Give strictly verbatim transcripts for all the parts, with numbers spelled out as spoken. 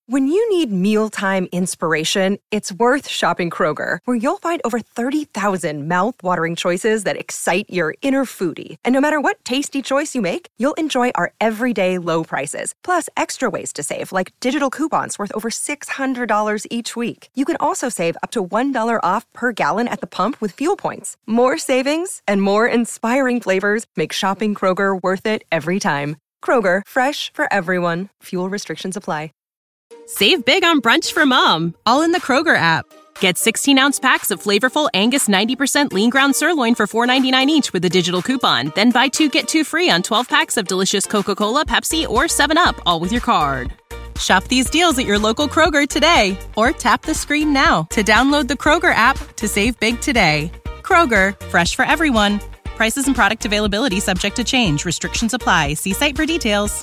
When you need mealtime inspiration, it's worth shopping Kroger, where you'll find over thirty thousand mouth-watering choices that excite your inner foodie. And no matter what tasty choice you make, you'll enjoy our everyday low prices, plus extra ways to save, like digital coupons worth over six hundred dollars each week. You can also save up to one dollar off per gallon at the pump with fuel points. More savings and more inspiring flavors make shopping Kroger worth it every time. Kroger, fresh for everyone. Fuel restrictions apply. Save big on brunch for mom, all in the Kroger app. Get sixteen-ounce packs of flavorful Angus ninety percent lean ground sirloin for four ninety-nine each with a digital coupon. Then buy two, get two free on twelve packs of delicious Coca-Cola, Pepsi, or seven up, all with your card. Shop these deals at your local Kroger today, or tap the screen now to download the Kroger app to save big today. Kroger, fresh for everyone. Prices and product availability subject to change. Restrictions apply. See site for details.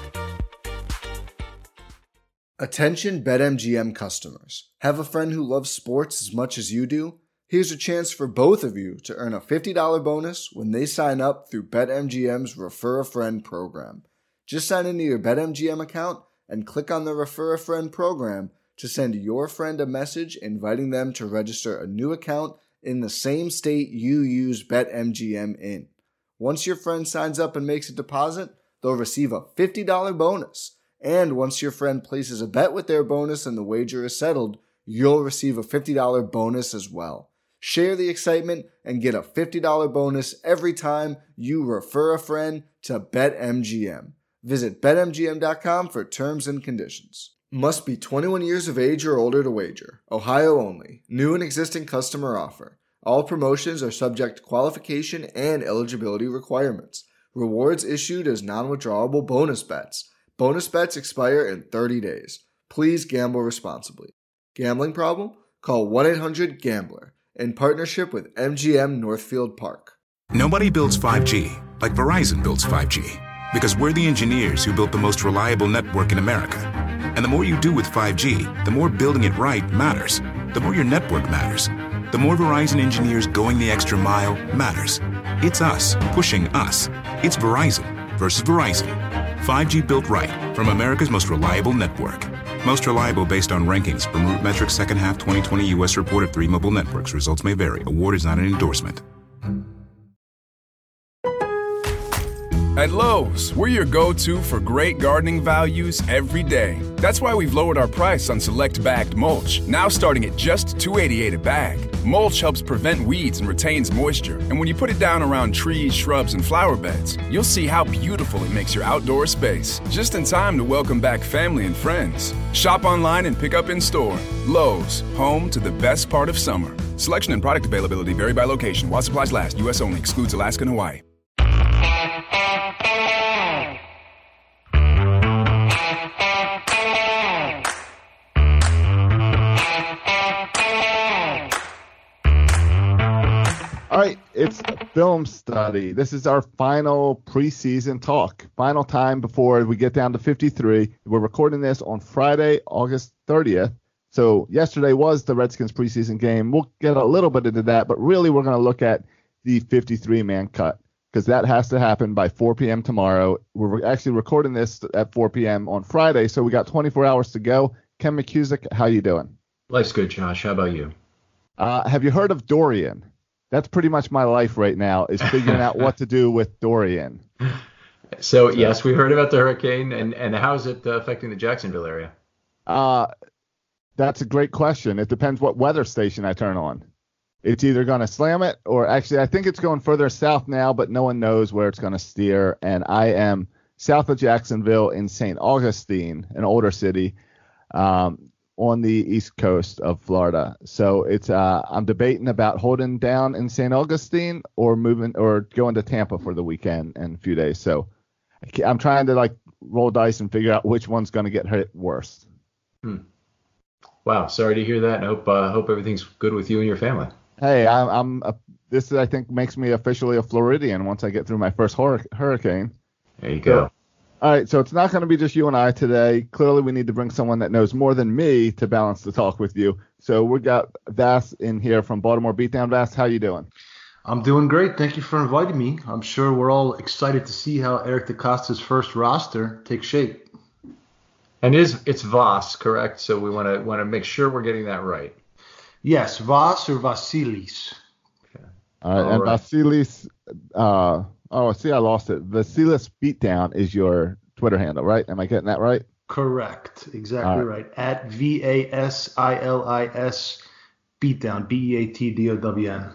Attention BetMGM customers. Have a friend who loves sports as much as you do? Here's a chance for both of you to earn a fifty dollars bonus when they sign up through BetMGM's Refer a Friend program. Just sign into your BetMGM account and click on the Refer a Friend program to send your friend a message inviting them to register a new account in the same state you use BetMGM in. Once your friend signs up and makes a deposit, they'll receive a fifty dollars bonus. And once your friend places a bet with their bonus and the wager is settled, you'll receive a fifty dollars bonus as well. Share the excitement and get a fifty dollars bonus every time you refer a friend to BetMGM. Visit Bet M G M dot com for terms and conditions. Must be twenty-one years of age or older to wager. Ohio only. New and existing customer offer. All promotions are subject to qualification and eligibility requirements. Rewards issued as non-withdrawable bonus bets. Bonus bets expire in thirty days. Please gamble responsibly. Gambling problem? Call one eight hundred gambler in partnership with M G M Northfield Park. Nobody builds five G like Verizon builds five G. Because we're the engineers who built the most reliable network in America. And the more you do with five G, the more building it right matters. The more your network matters. The more Verizon engineers going the extra mile matters. It's us pushing us. It's Verizon versus Verizon. five G built right from America's most reliable network. Most reliable based on rankings from RootMetrics second half twenty twenty U S report of three mobile networks. Results may vary. Award is not an endorsement. At Lowe's, we're your go-to for great gardening values every day. That's why we've lowered our price on select bagged mulch, now starting at just two dollars and eighty-eight cents a bag. Mulch helps prevent weeds and retains moisture, and when you put it down around trees, shrubs, and flower beds, you'll see how beautiful it makes your outdoor space. Just in time to welcome back family and friends. Shop online and pick up in store. Lowe's, home to the best part of summer. Selection and product availability vary by location. While supplies last, U S only. Excludes Alaska and Hawaii. All right, it's film study. This is our final preseason talk. Final time before we get down to fifty-three. We're recording this on Friday, August thirtieth. So yesterday was the Redskins preseason game. We'll get a little bit into that, but really we're going to look at the fifty-three man cut because that has to happen by four p.m. tomorrow. We're actually recording this at four p.m. on Friday, so we got twenty-four hours to go. Ken McCusick, how you doing? Life's good, Josh. How about you? Uh, have you heard of Dorian? That's pretty much my life right now is figuring out what to do with Dorian. So, yes, we heard about the hurricane, and, and how is it uh, affecting the Jacksonville area? Uh, that's a great question. It depends what weather station I turn on. It's either going to slam it or actually I think it's going further south now, but no one knows where it's going to steer. And I am south of Jacksonville in Saint Augustine, an older city. Um, on the east coast of Florida. So it's uh I'm debating about holding down in Saint Augustine or moving or going to Tampa for the weekend in a few days. So I'm trying to like roll dice and figure out which one's going to get hit worse. Hmm. Wow, sorry to hear that. I hope uh, hope everything's good with you and your family. Hey, I'm, I'm a, this I think makes me officially a Floridian once I get through my first hur- hurricane. There you go. So, all right, so it's not going to be just you and I today. Clearly, we need to bring someone that knows more than me to balance the talk with you. So we got Vass in here from Baltimore Beatdown. Vass, how you doing? I'm doing great. Thank you for inviting me. I'm sure we're all excited to see how Eric DeCosta's first roster takes shape. And is it's Vas, correct? So we want to want to make sure we're getting that right. Yes, Vas or Vasilis. Okay. All right, All and right. Vasilis, uh, oh, see, I lost it. Vasilis Beatdown is your Twitter handle, right? Am I getting that right? Correct. Exactly right. right. At V A S I L I S Beatdown, B E A T D O W N.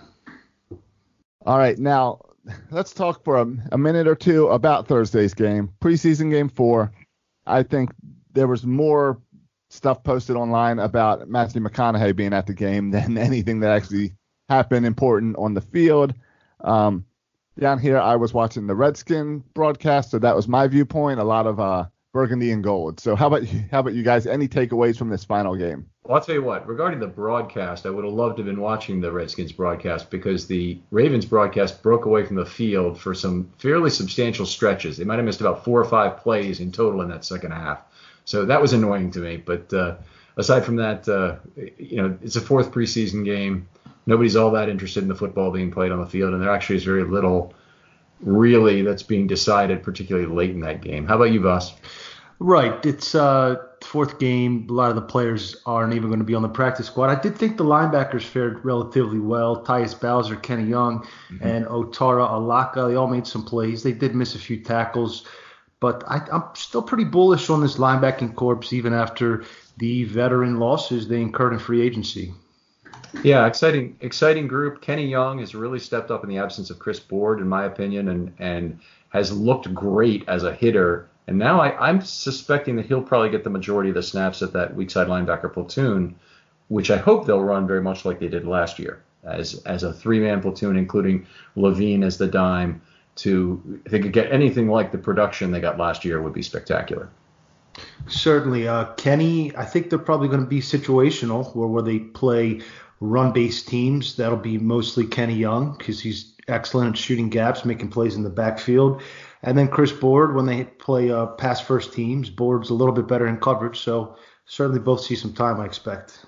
All right, now let's talk for a, a minute or two about Thursday's game, preseason game four. I think there was more stuff posted online about Matthew McConaughey being at the game than anything that actually happened important on the field. Um, down here, I was watching the Redskin broadcast, so that was my viewpoint. A lot of uh, burgundy and gold. So how about you, how about you guys? Any takeaways from this final game? Well, I'll tell you what. Regarding the broadcast, I would have loved to have been watching the Redskins broadcast because the Ravens broadcast broke away from the field for some fairly substantial stretches. They might have missed about four or five plays in total in that second half. So that was annoying to me. But uh, aside from that, uh, you know, it's a fourth preseason game. Nobody's all that interested in the football being played on the field, and there actually is very little really that's being decided, particularly late in that game. How about you, Voss? Right. It's uh fourth game. A lot of the players aren't even going to be on the practice squad. I did think the linebackers fared relatively well. Tyus Bowser, Kenny Young, mm-hmm. and Otara Alaka, they all made some plays. They did miss a few tackles. But I, I'm still pretty bullish on this linebacking corps, even after the veteran losses they incurred in free agency. Yeah, exciting exciting group. Kenny Young has really stepped up in the absence of Chris Board, in my opinion, and, and has looked great as a hitter. And now I, I'm suspecting that he'll probably get the majority of the snaps at that weak side linebacker platoon, which I hope they'll run very much like they did last year, as as a three-man platoon, including Levine as the dime. To if they could get anything like the production they got last year, would be spectacular. Certainly. Uh, Kenny, I think they're probably going to be situational, where, where they play run-based teams. That'll be mostly Kenny Young because he's excellent at shooting gaps, making plays in the backfield. And then Chris Board, when they play uh, pass-first teams, Board's a little bit better in coverage. So certainly both see some time, I expect.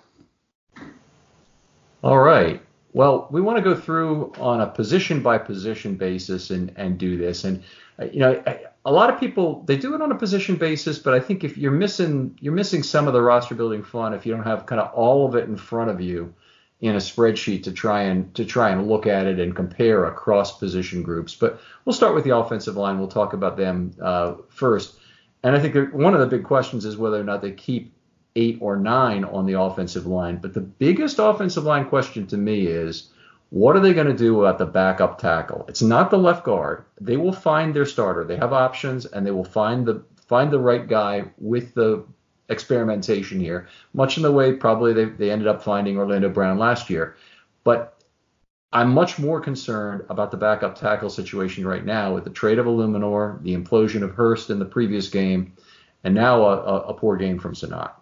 All right. Well, we want to go through on a position-by-position basis and, and do this. And, uh, you know, a lot of people, they do it on a position basis, but I think if you're missing you're missing some of the roster-building fun if you don't have kind of all of it in front of you in a spreadsheet to try and to try and look at it and compare across position groups. But we'll start with the offensive line. We'll talk about them uh, first. And I think one of the big questions is whether or not they keep eight or nine on the offensive line. But the biggest offensive line question to me is, what are they going to do about the backup tackle? It's not the left guard. They will find their starter. They have options, and they will find the find the right guy with the experimentation here, much in the way probably they, they ended up finding Orlando Brown last year. But I'm much more concerned about the backup tackle situation right now with the trade of Illuminor, the implosion of Hurst in the previous game, and now a, a, a poor game from Sanat.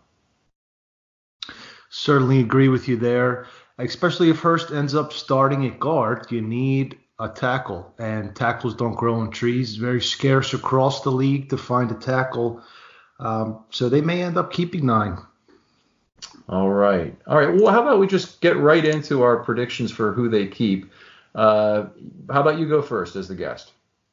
Certainly agree with you there, especially if Hurst ends up starting at guard. You need a tackle, and tackles don't grow on trees. It's very scarce across the league to find a tackle, um, so they may end up keeping nine. All right. All right. Well, how about we just get right into our predictions for who they keep? Uh, how about you go first as the guest?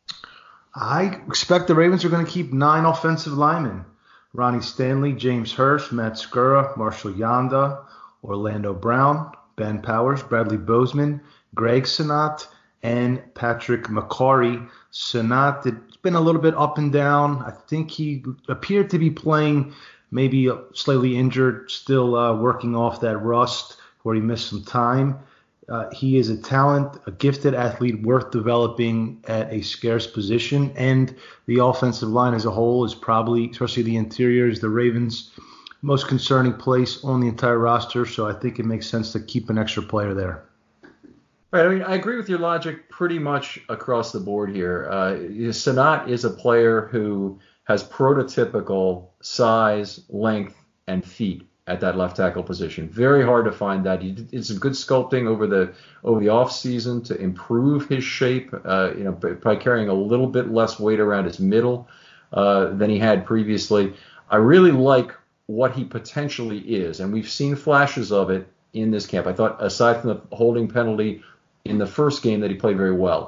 I expect the Ravens are going to keep nine offensive linemen. Ronnie Stanley, James Hurst, Matt Skura, Marshall Yanda, Orlando Brown, Ben Powers, Bradley Bozeman, Greg Sanat, and Patrick McCarry. Sanat, it's been a little bit up and down. I think he appeared to be playing maybe slightly injured, still uh, working off that rust where he missed some time. Uh, he is a talent, a gifted athlete worth developing at a scarce position, and the offensive line as a whole is probably, especially the interior, is the Ravens' most concerning place on the entire roster, so I think it makes sense to keep an extra player there. Right. I mean, I agree with your logic pretty much across the board here. Uh, Sanat is a player who has prototypical size, length, and feet at that left tackle position. Very hard to find that. He did some good sculpting over the over the off season to improve his shape. Uh, you know, by carrying a little bit less weight around his middle uh, than he had previously. I really like what he potentially is, and we've seen flashes of it in this camp. I thought, aside from the holding penalty in the first game, that he played very well.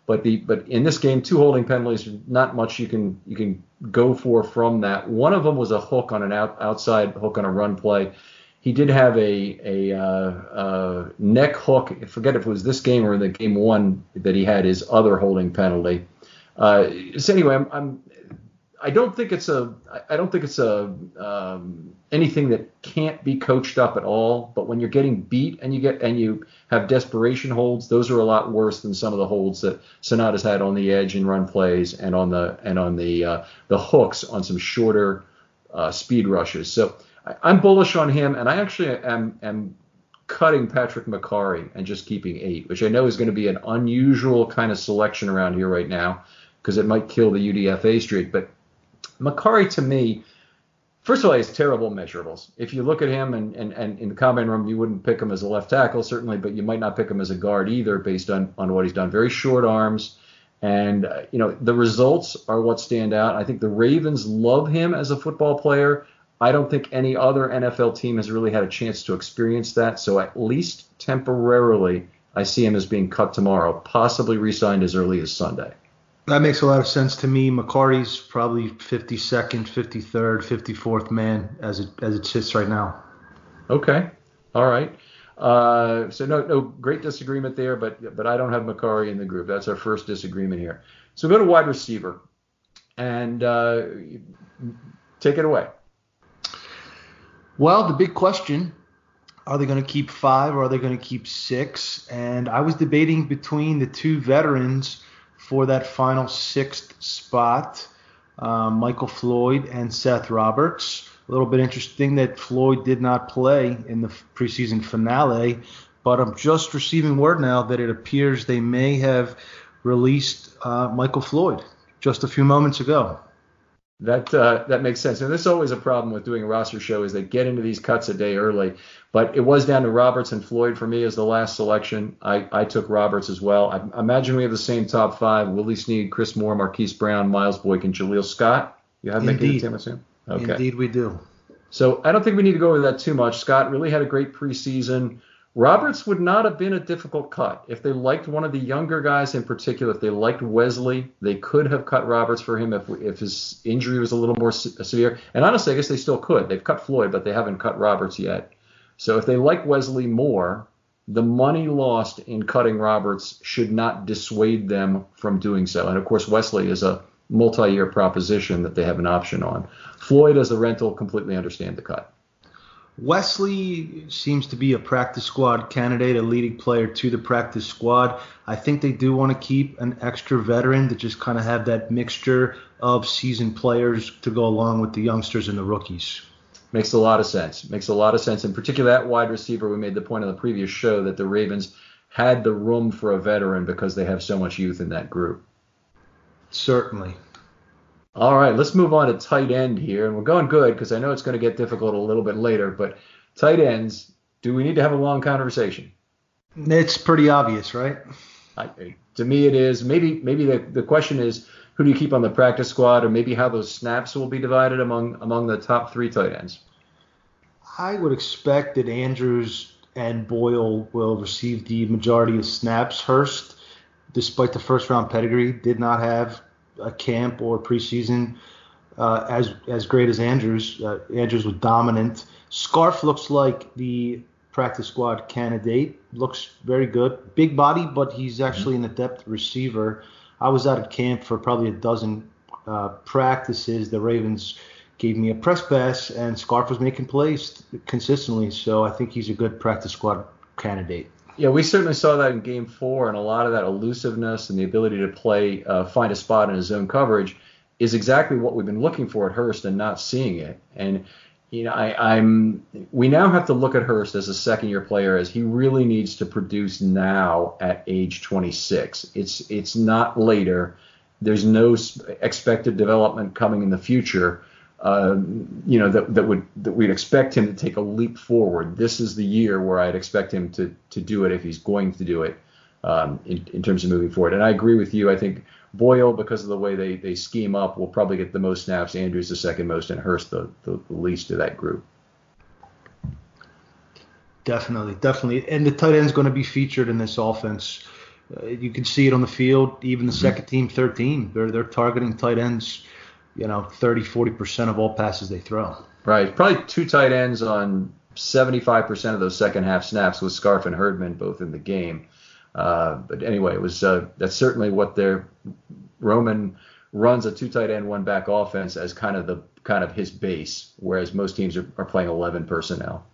But the but in this game, two holding penalties, not much you can you can go for from that. One of them was a hook on an out, outside hook on a run play. He did have a a uh, uh, neck hook. I forget if it was this game or in the game one that he had his other holding penalty. Uh, so anyway, I'm, I'm I don't think it's a I don't think it's a um, anything that can't be coached up at all. But when you're getting beat and you get and you have desperation holds, those are a lot worse than some of the holds that Sonata's had on the edge in run plays and on the and on the uh, the hooks on some shorter uh, speed rushes. So I, I'm bullish on him, and I actually am am cutting Patrick Macari and just keeping eight, which I know is going to be an unusual kind of selection around here right now because it might kill the U D F A streak, but Macari, to me, first of all, he has terrible measurables. If you look at him and, and, and in the combine room, you wouldn't pick him as a left tackle, certainly, but you might not pick him as a guard either based on, on what he's done. Very short arms. And, uh, you know, the results are what stand out. I think the Ravens love him as a football player. I don't think any other N F L team has really had a chance to experience that. So at least temporarily, I see him as being cut tomorrow, possibly re-signed as early as Sunday. That makes a lot of sense to me. Macari's probably fifty-second, fifty-third, fifty-fourth man as it as it sits right now. Okay, all right. Uh, so no no great disagreement there, but but I don't have Macari in the group. That's our first disagreement here. So go to wide receiver, and uh, take it away. Well, the big question: are they going to keep five or are they going to keep six? And I was debating between the two veterans for that final sixth spot, um, Michael Floyd and Seth Roberts. A little bit interesting that Floyd did not play in the preseason finale, but I'm just receiving word now that it appears they may have released uh, Michael Floyd just a few moments ago. That uh, that makes sense. And this is always a problem with doing a roster show is they get into these cuts a day early. But it was down to Roberts and Floyd for me as the last selection. I, I took Roberts as well. I imagine we have the same top five: Willie Snead, Chris Moore, Marquise Brown, Miles Boyk, and Jaleel Scott. You have making the team, I assume? Okay. Indeed, we do. So I don't think we need to go over that too much. Scott really had a great preseason. Roberts would not have been a difficult cut. If they liked one of the younger guys in particular, if they liked Wesley, they could have cut Roberts for him if if his injury was a little more se- severe. And honestly, I guess they still could. They've cut Floyd, but they haven't cut Roberts yet. So if they like Wesley more, the money lost in cutting Roberts should not dissuade them from doing so. And, of course, Wesley is a multi-year proposition that they have an option on. Floyd, as a rental, completely understand the cut. Wesley seems to be a practice squad candidate, a leading player to the practice squad. I think they do want to keep an extra veteran to just kind of have that mixture of seasoned players to go along with the youngsters and the rookies. Makes a lot of sense. Makes a lot of sense. In particular, that wide receiver, we made the point on the previous show that the Ravens had the room for a veteran because they have so much youth in that group. Certainly. All right, let's move on to tight end here. And we're going good because I know it's going to get difficult a little bit later. But tight ends, do we need to have a long conversation? It's pretty obvious, right? I, to me, it is. Maybe maybe the, the question is, who do you keep on the practice squad, or maybe how those snaps will be divided among among the top three tight ends? I would expect that Andrews and Boyle will receive the majority of snaps. Hurst, despite the first-round pedigree, did not have a camp or preseason uh, as as great as Andrews. Uh, Andrews was dominant. Scarf looks like the practice squad candidate. Looks very good. Big body, but he's actually an adept receiver. I was out at camp for probably a dozen uh, practices. The Ravens gave me a press pass, and Scarf was making plays consistently. So I think he's a good practice squad candidate. Yeah, we certainly saw that in game four, and a lot of that elusiveness and the ability to play, uh, find a spot in his zone coverage is exactly what we've been looking for at Hurst and not seeing it. And, you know, I, I'm we now have to look at Hurst as a second-year player as he really needs to produce now at age twenty-six. It's it's not later. There's no expected development coming in the future. Uh, you know, that that would that we'd expect him to take a leap forward. This is the year where I'd expect him to to do it if he's going to do it um, in, in terms of moving forward. And I agree with you. I think Boyle, because of the way they, they scheme up, will probably get the most snaps. Andrews the second most, and Hurst the, the, the least of that group. Definitely, definitely. And the tight end's going to be featured in this offense Uh, you can see it on the field. Even the second team, third team, they're they're targeting tight ends, you know, thirty, forty percent of all passes they throw. Right. Probably two tight ends on seventy-five percent of those second half snaps with Scarf and Herdman both in the game. Uh, but anyway, it was uh, that's certainly what their Roman runs a two tight end, one back offense as kind of the kind of his base, whereas most teams are, are playing eleven personnel.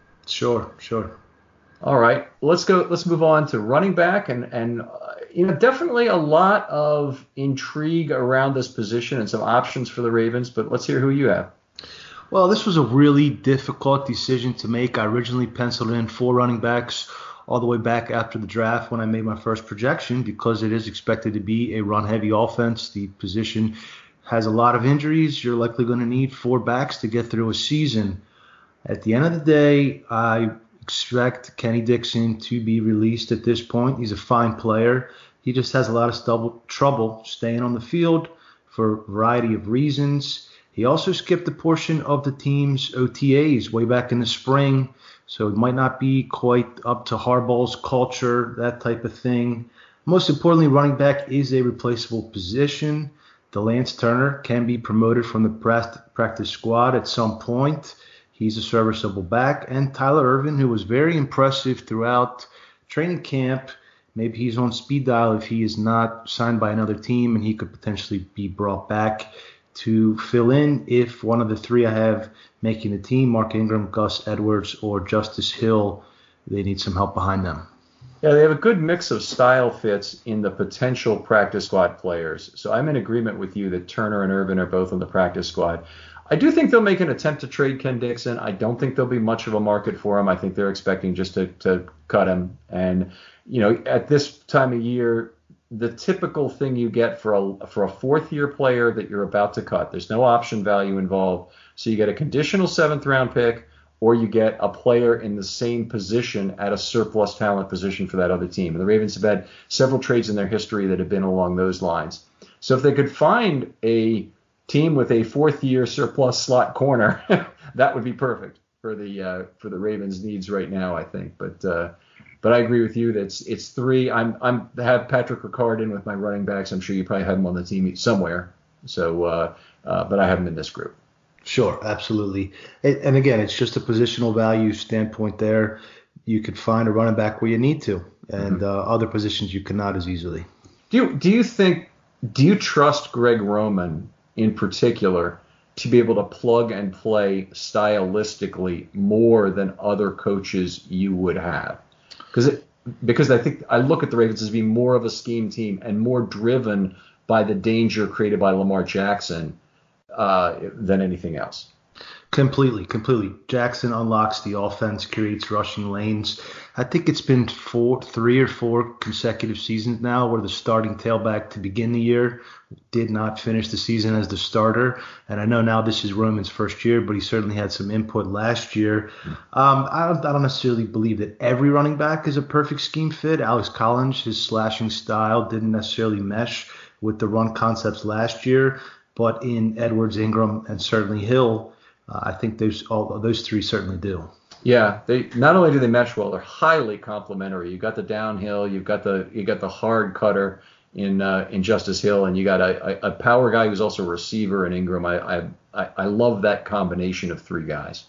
Sure, sure. All right, let's go. Let's move on to running back, and and uh, you know definitely a lot of intrigue around this position and some options for the Ravens. But let's hear who you have. Well, this was a really difficult decision to make. I originally penciled in four running backs all the way back after the draft when I made my first projection, because it is expected to be a run-heavy offense. The position has a lot of injuries. You're likely going to need four backs to get through a season. At the end of the day, I expect Kenny Dixon to be released at this point. He's a fine player. He just has a lot of stubble, trouble staying on the field for a variety of reasons. He also skipped a portion of the team's O T As way back in the spring, so it might not be quite up to Harbaugh's culture, that type of thing. Most importantly, running back is a replaceable position. Delance Turner can be promoted from the practice squad at some point. He's a serviceable back. And Tyler Ervin, who was very impressive throughout training camp, maybe he's on speed dial if he is not signed by another team, and he could potentially be brought back to fill in if one of the three I have making the team, Mark Ingram, Gus Edwards, or Justice Hill, they need some help behind them. Yeah, they have a good mix of style fits in the potential practice squad players. So I'm in agreement with you that Turner and Ervin are both on the practice squad. I do think they'll make an attempt to trade Ken Dixon. I don't think there'll be much of a market for him. I think they're expecting just to, to cut him. And, you know, at this time of year, the typical thing you get for a for a fourth year player that you're about to cut, there's no option value involved. So you get a conditional seventh round pick, or you get a player in the same position at a surplus talent position for that other team. And the Ravens have had several trades in their history that have been along those lines. So if they could find a team with a fourth year surplus slot corner, that would be perfect for the uh, for the Ravens' needs right now, I think. But uh, but I agree with you that it's it's three. I'm I'm have Patrick Ricard in with my running backs. I'm sure you probably have him on the team somewhere. So uh, uh, but I have him in this group. Sure, absolutely. And again, it's just a positional value standpoint there. You could find a running back where you need to, and mm-hmm. uh, other positions you cannot as easily. Do you do you think do you trust Greg Roman in particular to be able to plug and play stylistically more than other coaches you would have? Because because I think I look at the Ravens as being more of a scheme team and more driven by the danger created by Lamar Jackson uh, than anything else. Completely, completely. Jackson unlocks the offense, creates rushing lanes. I think it's been four, three or four consecutive seasons now where the starting tailback to begin the year did not finish the season as the starter. And I know now this is Roman's first year, but he certainly had some input last year. Um, I, don't, I don't necessarily believe that every running back is a perfect scheme fit. Alex Collins, his slashing style didn't necessarily mesh with the run concepts last year. But in Edwards, Ingram, and certainly Hill, Uh, I think those all those three certainly do. Yeah, they not only do they mesh well, they're highly complementary. You've got the downhill, you've got the you got the hard cutter in uh, in Justice Hill, and you got a, a, a power guy who's also a receiver in Ingram. I, I I love that combination of three guys.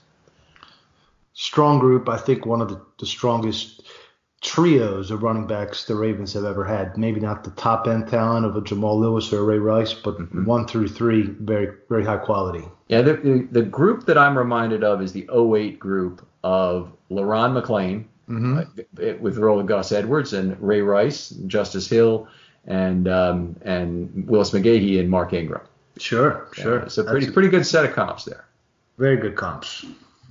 Strong group. I think one of the, the strongest trios of running backs the Ravens have ever had. Maybe not the top end talent of a Jamal Lewis or a Ray Rice, but mm-hmm. one through three, very very high quality. Yeah, the, the the group that I'm reminded of is the oh eight group of LaRon McClain mm-hmm. uh, with role of Gus Edwards and Ray Rice, Justice Hill, and um, and Willis McGahee and Mark Ingram. Sure, sure. Uh, so pretty That's pretty good set of comps there. Very good comps.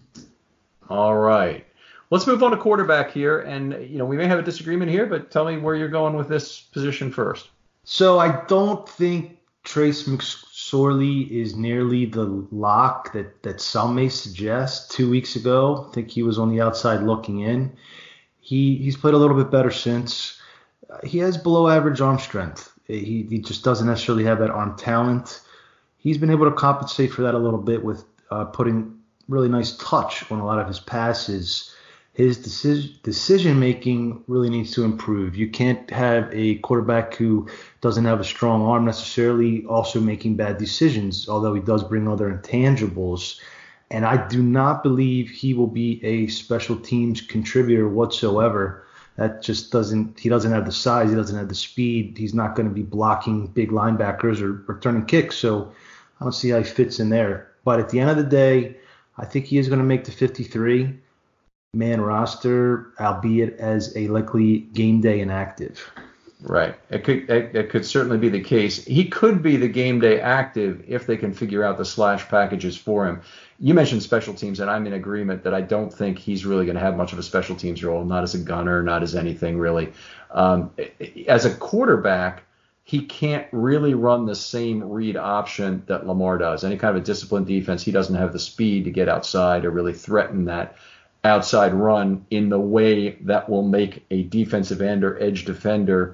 All right. Let's move on to quarterback here, and you know we may have a disagreement here, but tell me where you're going with this position first. So I don't think Trace McSorley is nearly the lock that, that some may suggest. Two weeks ago, I think he was on the outside looking in. He he's played a little bit better since. Uh, he has below average arm strength. He he just doesn't necessarily have that arm talent. He's been able to compensate for that a little bit with uh, putting really nice touch on a lot of his passes. his decision decision making really needs to improve. You can't have a quarterback who doesn't have a strong arm necessarily also making bad decisions, although he does bring other intangibles. And I do not believe he will be a special teams contributor whatsoever. That just doesn't, he doesn't have the size, he doesn't have the speed. He's not going to be blocking big linebackers or returning kicks. So I don't see how he fits in there. But at the end of the day, I think he is going to make the fifty-three man roster, albeit as a likely game day inactive. Right. It could it, it could certainly be the case. He could be the game day active if they can figure out the slash packages for him. You mentioned special teams, and I'm in agreement that I don't think he's really going to have much of a special teams role, not as a gunner, not as anything really. Um, as a quarterback, he can't really run the same read option that Lamar does. Any kind of a disciplined defense, he doesn't have the speed to get outside or really threaten that outside run in the way that will make a defensive end or edge defender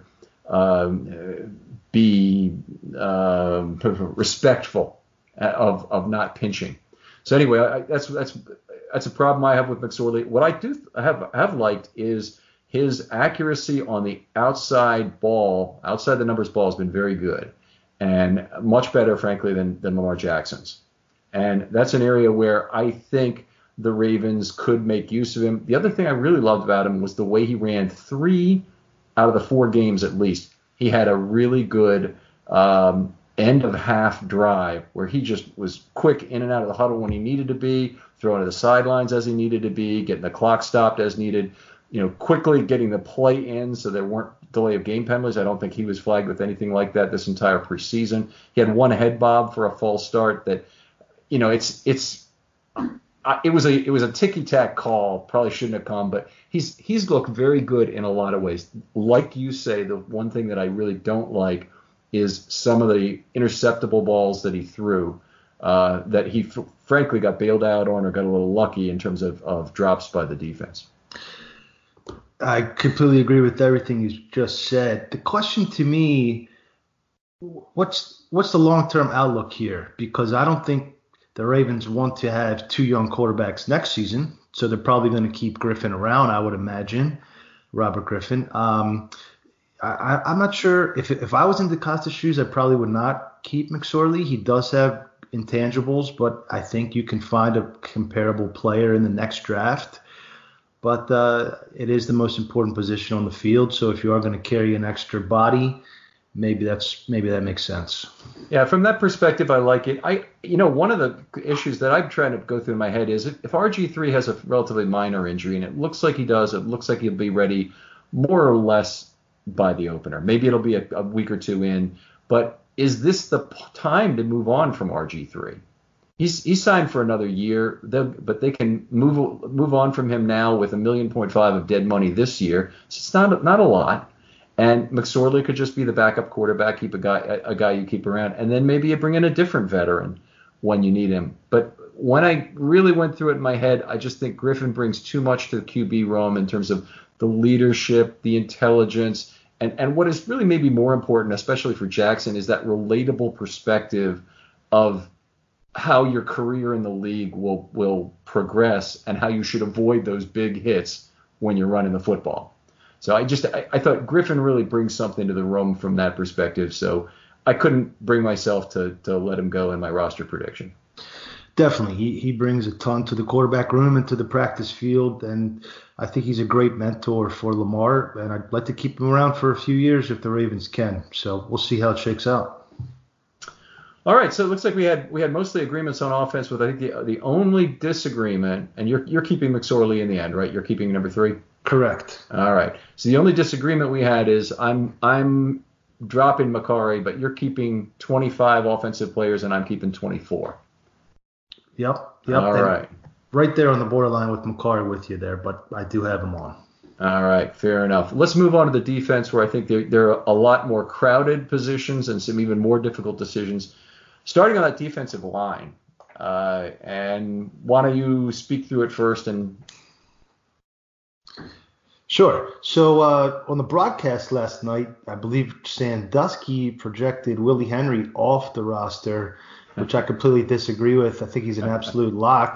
um, be uh, respectful of of not pinching. So anyway, I, that's that's that's a problem I have with McSorley. What I do have have liked is his accuracy on the outside ball, outside the numbers ball, has been very good, and much better, frankly, than than Lamar Jackson's. And that's an area where I think the Ravens could make use of him. The other thing I really loved about him was the way he ran three out of the four games at least. He had a really good um, end of half drive where he just was quick in and out of the huddle when he needed to be, throwing to the sidelines as he needed to be, getting the clock stopped as needed, you know, quickly getting the play in so there weren't delay of game penalties. I don't think he was flagged with anything like that this entire preseason. He had one head bob for a false start that, you know, it's it's it was a it was a ticky tack call. Probably shouldn't have come, but he's he's looked very good in a lot of ways. Like you say, the one thing that I really don't like is some of the interceptable balls that he threw uh, that he f- frankly got bailed out on or got a little lucky in terms of, of drops by the defense. I completely agree with everything you just said. The question to me, what's what's the long-term outlook here? Because I don't think the Ravens want to have two young quarterbacks next season, so they're probably going to keep Griffin around, I would imagine, Robert Griffin. Um, I, I'm not sure. If if I was in DeCosta's shoes, I probably would not keep McSorley. He does have intangibles, but I think you can find a comparable player in the next draft. But uh, it is the most important position on the field, so if you are going to carry an extra body, maybe that's maybe that makes sense. Yeah, from that perspective, I like it. I, you know, one of the issues that I'm trying to go through in my head is if, if R G three has a relatively minor injury, and it looks like he does, it looks like he'll be ready more or less by the opener. Maybe it'll be a, a week or two in, but is this the p- time to move on from R G three? He's he's signed for another year, but they can move move on from him now with a million point five of dead money this year. So it's not not a lot. And McSorley could just be the backup quarterback, keep a guy a, a guy you keep around, and then maybe you bring in a different veteran when you need him. But when I really went through it in my head, I just think Griffin brings too much to the Q B room in terms of the leadership, the intelligence, and and what is really maybe more important, especially for Jackson, is that relatable perspective of how your career in the league will will progress and how you should avoid those big hits when you're running the football. So I just I, I thought Griffin really brings something to the room from that perspective. So I couldn't bring myself to to let him go in my roster prediction. Definitely, he he brings a ton to the quarterback room and to the practice field, and I think he's a great mentor for Lamar. And I'd like to keep him around for a few years if the Ravens can. So we'll see how it shakes out. All right, so it looks like we had we had mostly agreements on offense, with I think the the only disagreement, and you're you're keeping McSorley in the end, right? You're keeping number three. Correct. All right. So the only disagreement we had is I'm I'm dropping Macari, but you're keeping twenty-five offensive players, and I'm keeping twenty-four. Yep. Yep. All right. Right there on the borderline with Macari with you there, but I do have him on. All right, fair enough. Let's move on to the defense, where I think there, there are a lot more crowded positions and some even more difficult decisions. Starting on that defensive line, uh, and why don't you speak through it first? And Sure. So uh, on the broadcast last night, I believe Sandusky projected Willie Henry off the roster, which I completely disagree with. I think he's an absolute lock.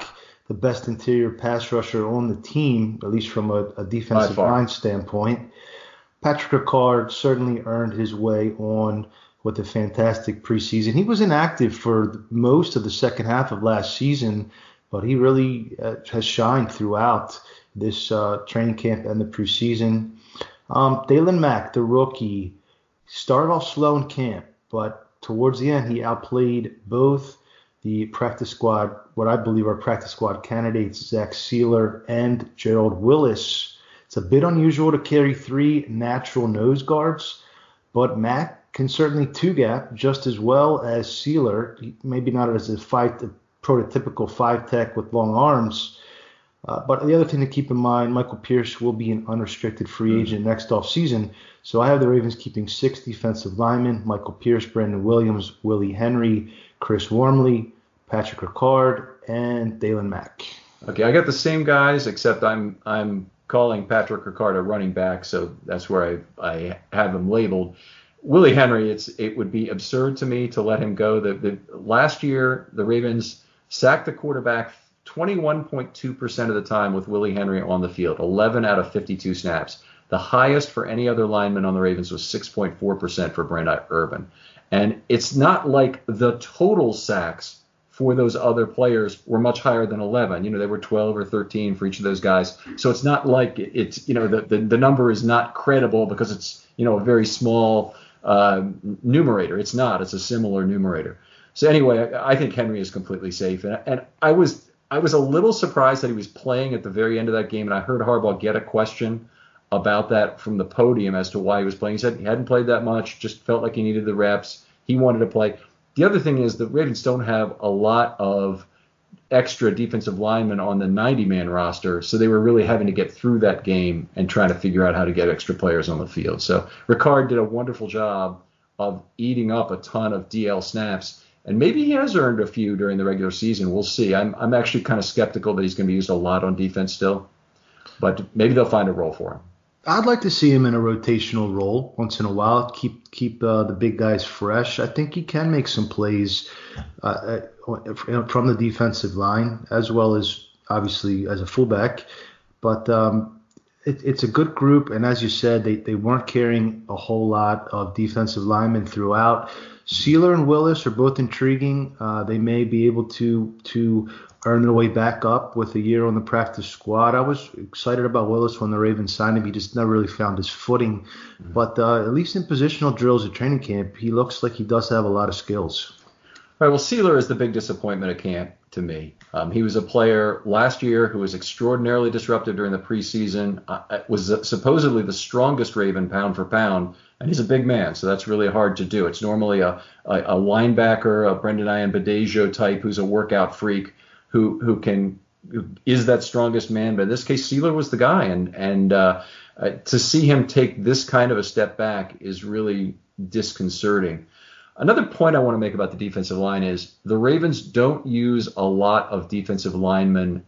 the best interior pass rusher on the team, at least from a, a defensive line standpoint. Patrick Ricard certainly earned his way on with a fantastic preseason. He was inactive for most of the second half of last season, but he really uh, has shined throughout this uh, training camp and the preseason. Um, Daylon Mack, the rookie, started off slow in camp, but towards the end he outplayed both the practice squad, what I believe are practice squad candidates, Zach Sieler and Gerald Willis. It's a bit unusual to carry three natural nose guards, but Mack can certainly two-gap just as well as Sieler, maybe not as a five, a prototypical five-tech with long arms. Uh, but the other thing to keep in mind, Michael Pierce will be an unrestricted free agent mm-hmm. next offseason. So I have the Ravens keeping six defensive linemen, Michael Pierce, Brandon Williams, Willie Henry, Chris Wormley, Patrick Ricard, and Daylon Mack. Okay, I got the same guys, except I'm I'm calling Patrick Ricard a running back, so that's where I I have him labeled. Willie Henry, it's it would be absurd to me to let him go. The, the last year, the Ravens sacked the quarterback twenty-one point two percent of the time with Willie Henry on the field, eleven out of fifty-two snaps. The highest for any other lineman on the Ravens was six point four percent for Brandon Urban. And it's not like the total sacks for those other players were much higher than eleven. You know, they were twelve or thirteen for each of those guys. So it's not like it's, you know, the, the, the number is not credible because it's, you know, a very small uh, numerator. It's not. It's a similar numerator. So anyway, I, I think Henry is completely safe. And, and I was I was a little surprised that he was playing at the very end of that game. And I heard Harbaugh get a question about that from the podium as to why he was playing. He said he hadn't played that much, just felt like he needed the reps. He wanted to play. The other thing is the Ravens don't have a lot of extra defensive linemen on the ninety-man roster, so they were really having to get through that game and trying to figure out how to get extra players on the field. So Ricard did a wonderful job of eating up a ton of D L snaps, and maybe he has earned a few during the regular season. We'll see. I'm, I'm actually kind of skeptical that he's going to be used a lot on defense still, but maybe they'll find a role for him. I'd like to see him in a rotational role once in a while, keep keep uh, the big guys fresh. I think he can make some plays uh, from the defensive line as well as obviously as a fullback. But um, it, it's a good group, and as you said, they, they weren't carrying a whole lot of defensive linemen throughout. Sieler and Willis are both intriguing. Uh, they may be able to to earn their way back up with a year on the practice squad. I was excited about Willis when the Ravens signed him. He just never really found his footing. Mm-hmm. But uh, at least in positional drills at training camp, he looks like he does have a lot of skills. All right, well, Sieler is the big disappointment at camp to me. Um, he was a player last year who was extraordinarily disruptive during the preseason, uh, was supposedly the strongest Raven pound for pound, and he's a big man, so that's really hard to do. It's normally a, a, a linebacker, a Brendan Ayan-Badejo type who's a workout freak, who who can who is that strongest man. But in this case, Sieler was the guy, and and uh, uh, to see him take this kind of a step back is really disconcerting. Another point I want to make about the defensive line is the Ravens don't use a lot of defensive linemen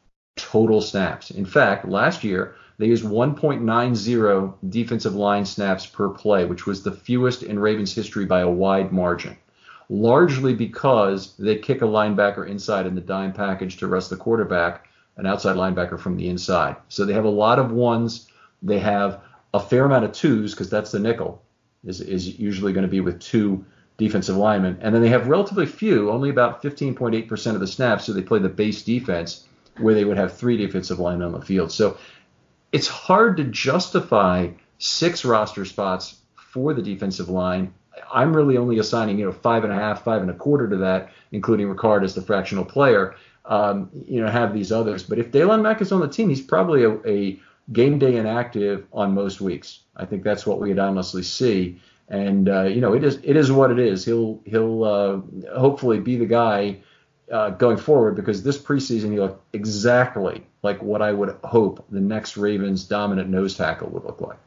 total snaps. In fact, last year they used one point nine zero defensive line snaps per play, which was the fewest in Ravens history by a wide margin. Largely because they kick a linebacker inside in the dime package to rest the quarterback, an outside linebacker from the inside. So they have a lot of ones. They have a fair amount of twos because that's the nickel, is, is usually going to be with two defensive linemen. And then they have relatively few, only about fifteen point eight percent of the snaps, so they play the base defense where they would have three defensive linemen on the field. So it's hard to justify six roster spots for the defensive line. I'm really only assigning, you know, five and a half, five and a quarter to that, including Ricard as the fractional player. Um, you know, have these others. But if Daylon Mack is on the team, he's probably a, a game day inactive on most weeks. I think that's what we'd honestly see. And uh, you know, it is it is what it is. He'll he'll uh, hopefully be the guy uh, going forward, because this preseason he looked exactly like what I would hope the next Ravens dominant nose tackle would look like.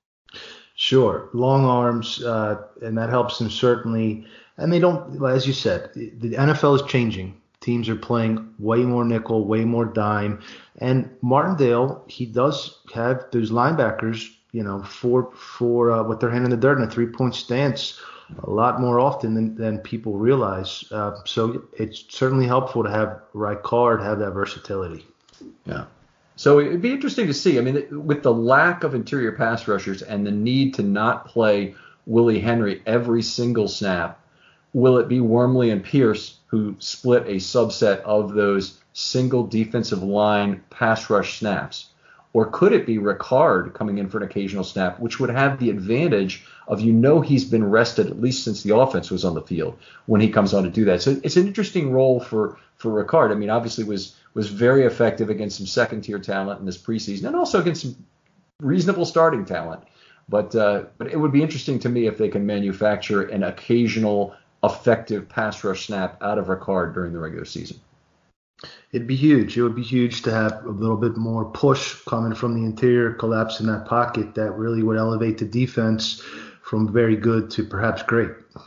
Sure, long arms, uh, and that helps him certainly. And they don't, as you said, the N F L is changing. Teams are playing way more nickel, way more dime. And Martindale, he does have those linebackers, you know, for for uh, with their hand in the dirt in a three-point stance a lot more often than, than people realize. Uh, so it's certainly helpful to have Ricard have that versatility. Yeah. So it'd be interesting to see. I mean, with the lack of interior pass rushers and the need to not play Willie Henry every single snap, will it be Wormley and Pierce who split a subset of those single defensive line pass rush snaps? Or could it be Ricard coming in for an occasional snap, which would have the advantage of, you know, he's been rested at least since the offense was on the field when he comes on to do that. So it's an interesting role for, for Ricard. I mean, obviously was was very effective against some second-tier talent in this preseason and also against some reasonable starting talent. But uh, but it would be interesting to me if they can manufacture an occasional effective pass rush snap out of Ricard during the regular season. It'd be huge. It would be huge to have a little bit more push coming from the interior, collapse in that pocket. That really would elevate the defense from very good to perhaps great.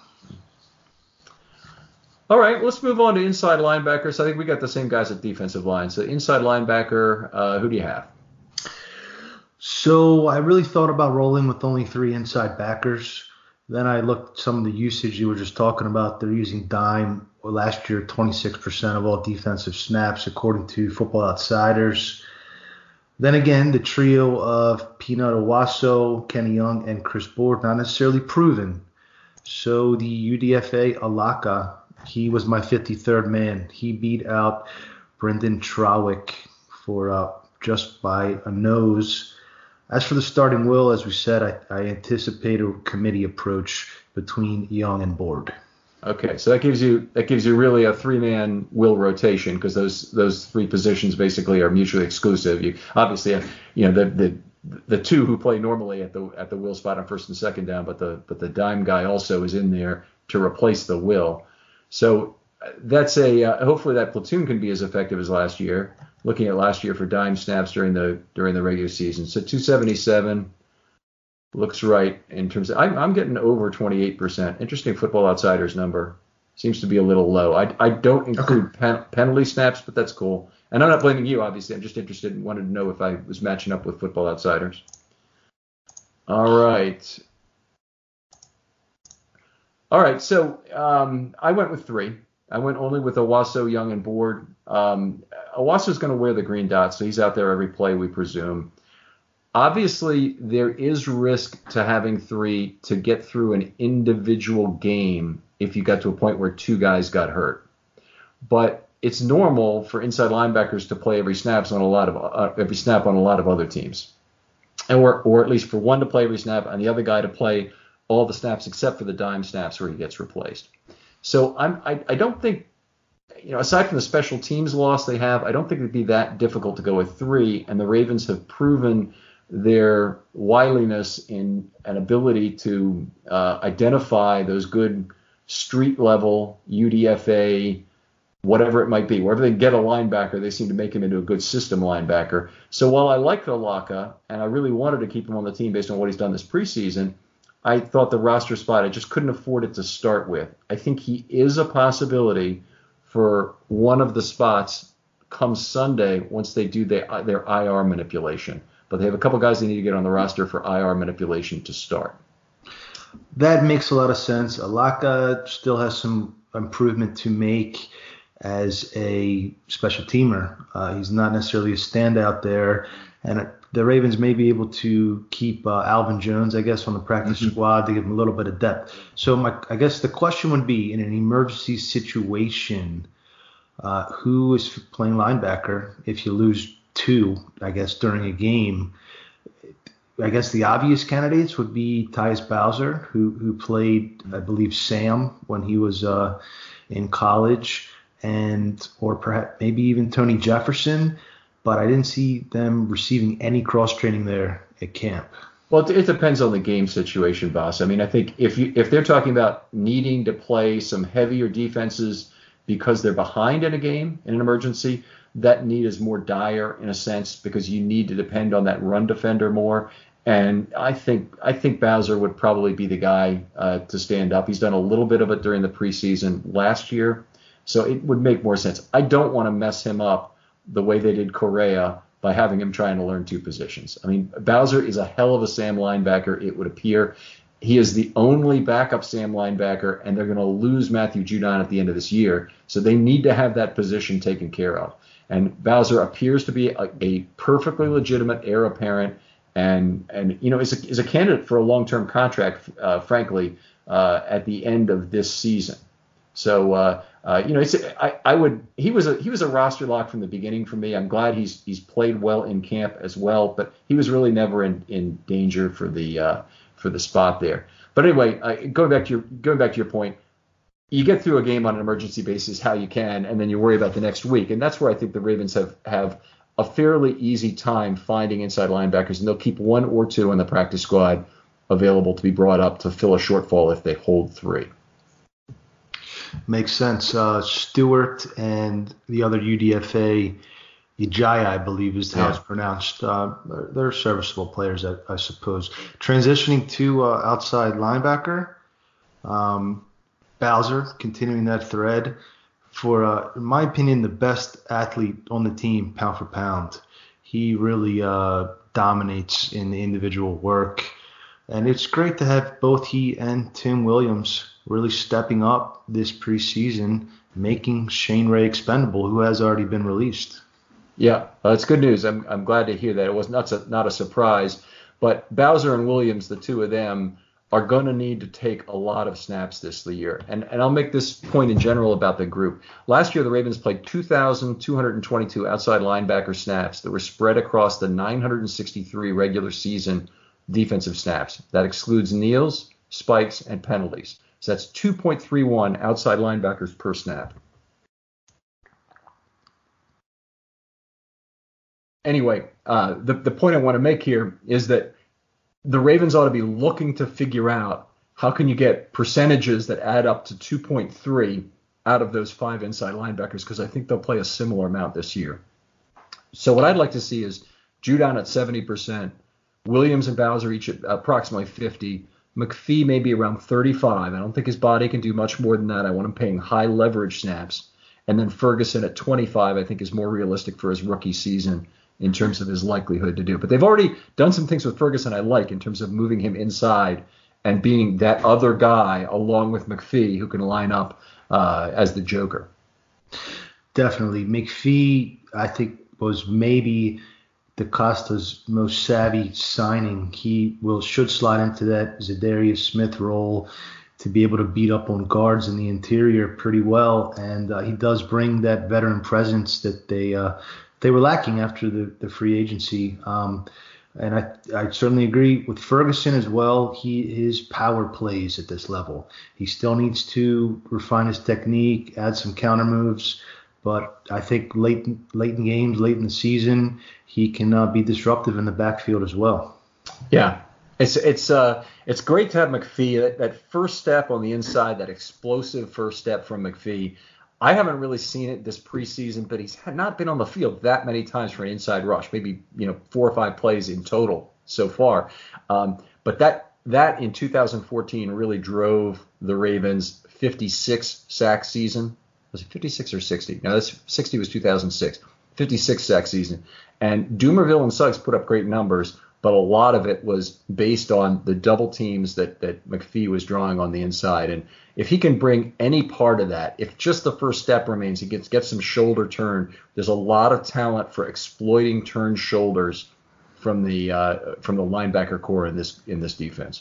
All right, let's move on to inside linebackers. I think we got the same guys at defensive line. So inside linebacker, uh, who do you have? So I really thought about rolling with only three inside backers. Then I looked at some of the usage you were just talking about. They're using dime. Last year, twenty-six percent of all defensive snaps, according to Football Outsiders. Then again, the trio of Peanut Owasso, Kenny Young, and Chris Board, not necessarily proven. So the U D F A Alaka, he was my fifty-third man. He beat out Brendan Trawick for uh, just by a nose. As for the starting will, as we said, I, I anticipate a committee approach between Young and Board. Okay, so that gives you that gives you really a three-man will rotation because those those three positions basically are mutually exclusive. You obviously have, you know, the the the two who play normally at the at the will spot on first and second down, but the but the dime guy also is in there to replace the will. So that's a uh, hopefully that platoon can be as effective as last year. Looking at last year for dime snaps during the during the regular season, so two seventy-seven. Looks right in terms of, I'm, I'm getting over twenty-eight percent. Interesting Football Outsiders number. Seems to be a little low. I, I don't include pen, penalty snaps, but that's cool. And I'm not blaming you, obviously. I'm just interested and wanted to know if I was matching up with Football Outsiders. All right. All right, so um, I went with three. I went only with Owasso, Young, and Board. Um, Owasso's going to wear the green dots, so he's out there every play, we presume. Obviously, there is risk to having three to get through an individual game if you got to a point where two guys got hurt. But it's normal for inside linebackers to play every snaps on a lot of uh, every snap on a lot of other teams, and or or at least for one to play every snap and the other guy to play all the snaps except for the dime snaps where he gets replaced. So I'm I, I don't think, you know, aside from the special teams loss they have, I don't think it'd be that difficult to go with three. And the Ravens have proven their wiliness in an ability to uh, identify those good street level U D F A, whatever it might be. Wherever they get a linebacker, they seem to make him into a good system linebacker. So while I like Alaka, and I really wanted to keep him on the team based on what he's done this preseason, I thought the roster spot, I just couldn't afford it to start with. I think he is a possibility for one of the spots come Sunday once they do their, their I R manipulation. But they have a couple guys they need to get on the roster for I R manipulation to start. That makes a lot of sense. Alaka still has some improvement to make as a special teamer. Uh, he's not necessarily a standout there. And the Ravens may be able to keep uh, Alvin Jones, I guess, on the practice mm-hmm. squad to give him a little bit of depth. So my, I guess the question would be, in an emergency situation, uh, who is playing linebacker if you lose two, I guess, during a game? I guess the obvious candidates would be Tyus Bowser, who who played, I believe, Sam when he was uh, in college, and or perhaps maybe even Tony Jefferson. But I didn't see them receiving any cross training there at camp. Well, it depends on the game situation, boss. I mean, I think if you if they're talking about needing to play some heavier defenses because they're behind in a game in an emergency, that need is more dire in a sense because you need to depend on that run defender more. And I think I think Bowser would probably be the guy uh, to stand up. He's done a little bit of it during the preseason last year, so it would make more sense. I don't want to mess him up the way they did Correa by having him trying to learn two positions. I mean, Bowser is a hell of a Sam linebacker, it would appear. he is the only backup Sam linebacker, and they're going to lose Matthew Judon at the end of this year. So they need to have that position taken care of. And Bowser appears to be a, a perfectly legitimate heir apparent, and and you know is a, is a candidate for a long-term contract, uh, frankly, uh, at the end of this season. So uh, uh, you know, it's I, I would he was a he was a roster lock from the beginning for me. I'm glad he's he's played well in camp as well, but he was really never in, in danger for the uh, for the spot there. But anyway, uh, going back to your going back to your point, you get through a game on an emergency basis how you can, and then you worry about the next week. And that's where I think the Ravens have, have a fairly easy time finding inside linebackers, and they'll keep one or two in the practice squad available to be brought up to fill a shortfall if they hold three. Makes sense. Uh, Stewart and the other U D F A, Ijaya, I believe is how yeah. it's pronounced. Uh, they're serviceable players, I, I suppose. Transitioning to uh, outside linebacker, um, Bowser, continuing that thread, for, uh, in my opinion, the best athlete on the team, pound for pound. He really uh, dominates in the individual work. And it's great to have both he and Tim Williams really stepping up this preseason, making Shane Ray expendable, who has already been released. Yeah, uh, it's good news. I'm I'm glad to hear that. It was not a, not a surprise. But Bowser and Williams, the two of them, are going to need to take a lot of snaps this year. And and I'll make this point in general about the group. Last year, the Ravens played two thousand two hundred twenty-two outside linebacker snaps that were spread across the nine hundred sixty-three regular season defensive snaps. That excludes kneels, spikes, and penalties. So that's two point three one outside linebackers per snap. Anyway, uh, the, the point I want to make here is that the Ravens ought to be looking to figure out how can you get percentages that add up to two point three out of those five inside linebackers, because I think they'll play a similar amount this year. So what I'd like to see is Judon at seventy percent, Williams and Bowser each at approximately fifty, McPhee maybe around thirty-five. I don't think his body can do much more than that. I want him paying high leverage snaps. And then Ferguson at twenty-five, I think, is more realistic for his rookie season in terms of his likelihood to do. But they've already done some things with Ferguson I like in terms of moving him inside and being that other guy along with McPhee who can line up uh, as the Joker. Definitely. McPhee, I think, was maybe DaCosta's most savvy signing. He will should slide into that Zadarius Smith role to be able to beat up on guards in the interior pretty well. And uh, he does bring that veteran presence that they uh, they were lacking after the, the free agency. Um, and I, I certainly agree with Ferguson as well. He his power plays at this level. He still needs to refine his technique, add some counter moves. But I think late late in games, late in the season, he can uh, be disruptive in the backfield as well. Yeah, it's it's uh it's great to have McPhee. That, that first step on the inside, that explosive first step from McPhee. I haven't really seen it this preseason, but he's not been on the field that many times for an inside rush. Maybe you know four or five plays in total so far. Um, but that that in two thousand fourteen really drove the Ravens' fifty-six sack season. Was it fifty-six or sixty? No, that's sixty was two thousand six. fifty-six sack season. And Dumerville and Suggs put up great numbers, but a lot of it was based on the double teams that, that McPhee was drawing on the inside. And if he can bring any part of that, if just the first step remains, he gets gets some shoulder turn. There's a lot of talent for exploiting turned shoulders from the uh, from the linebacker core in this in this defense.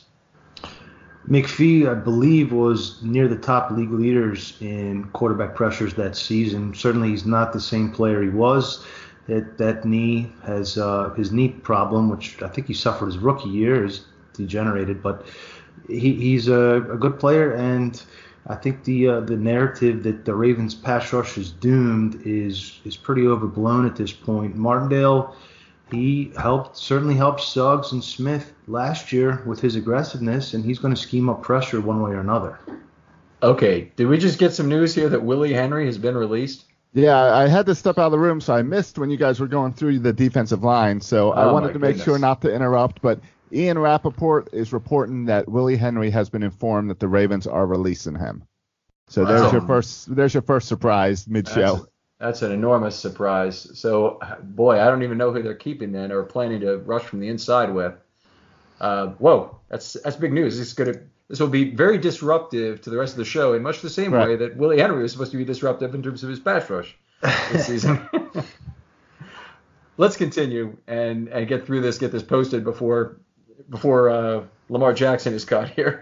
McPhee, I believe, was near the top league leaders in quarterback pressures that season. Certainly, he's not the same player he was. That that knee has uh, his knee problem, which I think he suffered his rookie year, is degenerated. But he, he's a, a good player, and I think the uh, the narrative that the Ravens pass rush is doomed is is pretty overblown at this point. Martindale, he helped certainly helped Suggs and Smith last year with his aggressiveness, and he's going to scheme up pressure one way or another. Okay, did we just get some news here that Willie Henry has been released? Yeah, I had to step out of the room, so I missed when you guys were going through the defensive line. So I oh wanted to make goodness. sure not to interrupt, but Ian Rappaport is reporting that Willie Henry has been informed that the Ravens are releasing him. So Wow. there's your first there's your first surprise mid-show. That's, that's an enormous surprise. So, boy, I don't even know who they're keeping then or planning to rush from the inside with. Uh, whoa, that's that's big news. This is gonna this will be very disruptive to the rest of the show in much the same right. way that Willie Henry was supposed to be disruptive in terms of his pass rush this season. Let's continue and, and get through this, get this posted before before uh, Lamar Jackson is cut here.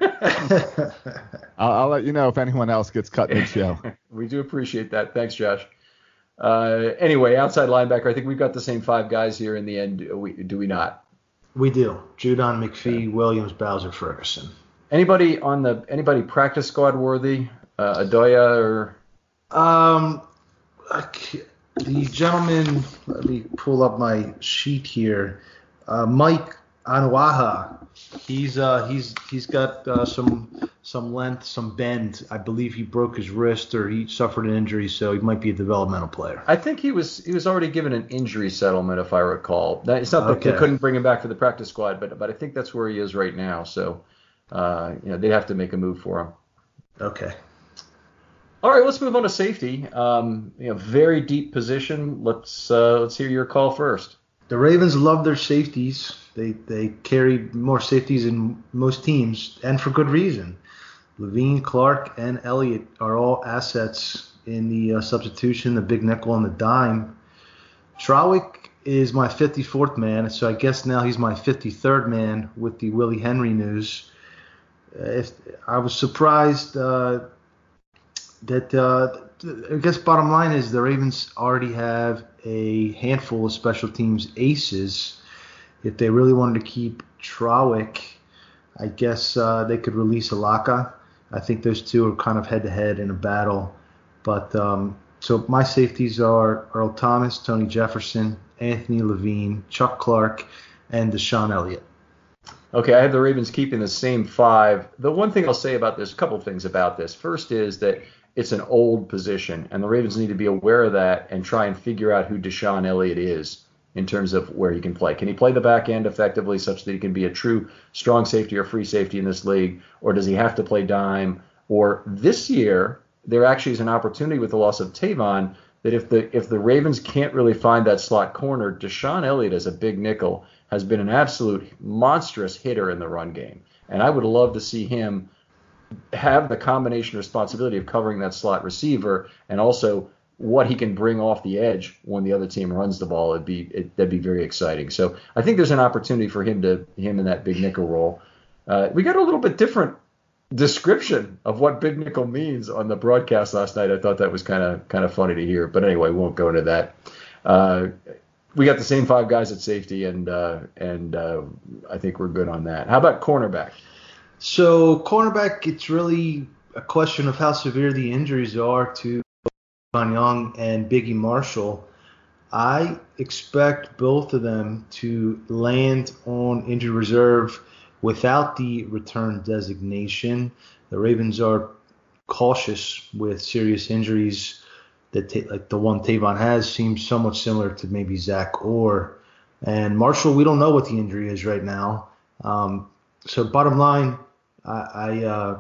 I'll, I'll let you know if anyone else gets cut mid-show. We do appreciate that. Thanks, Josh. Uh, anyway, outside linebacker, I think we've got the same five guys here in the end. Do we, do we not? We do. Judon, McPhee, Williams, Bowser, Ferguson. Anybody on the anybody practice squad worthy? Uh, Adoya or? Um, the gentleman. Let me pull up my sheet here. Uh, Mike Anuaha. He's uh he's he's got uh, some some length, some bend. I believe he broke his wrist or he suffered an injury, so he might be a developmental player. I think he was he was already given an injury settlement, if I recall. That, it's not that Okay. they couldn't bring him back for the practice squad, but but I think that's where he is right now. So, uh, you know, they'd have to make a move for him. Okay. All right, let's move on to safety. Um, you know, very deep position. Let's uh, let's hear your call first. The Ravens love their safeties. They they carry more safeties than most teams, and for good reason. Levine, Clark, and Elliott are all assets in the uh, substitution, the big nickel, and the dime. Trawick is my fifty-fourth man, so I guess now he's my fifty-third man with the Willie Henry news. Uh, if I was surprised uh, that uh, I guess bottom line is the Ravens already have a handful of special teams aces. If they really wanted to keep Trawick, I guess uh, they could release Alaka. I think those two are kind of head-to-head in a battle. But um, so my safeties are Earl Thomas, Tony Jefferson, Anthony Levine, Chuck Clark, and Deshaun Elliott. Okay, I have the Ravens keeping the same five. The one thing I'll say about this, a couple of things about this. First is that it's an old position, and the Ravens need to be aware of that and try and figure out who Deshaun Elliott is in terms of where he can play. Can he play the back end effectively such that he can be a true strong safety or free safety in this league, or does he have to play dime? Or this year, there actually is an opportunity with the loss of Tavon that if the if the Ravens can't really find that slot corner, Deshaun Elliott as a big nickel has been an absolute monstrous hitter in the run game. And I would love to see him have the combination responsibility of covering that slot receiver and also what he can bring off the edge when the other team runs the ball. It'd be it, that'd be very exciting. So I think there's an opportunity for him to him in that big nickel role. Uh, we got a little bit different description of what big nickel means on the broadcast last night. I thought that was kind of kind of funny to hear. But anyway, we won't go into that. Uh, we got the same five guys at safety, and uh, and uh, I think we're good on that. How about cornerback? So cornerback, it's really a question of how severe the injuries are to Von Young and Biggie Marshall. I expect both of them to land on injury reserve without the return designation. The Ravens are cautious with serious injuries that ta- like the one Tavon has seems somewhat similar to maybe Zach Orr. And Marshall, we don't know what the injury is right now. Um, so bottom line, I I, uh,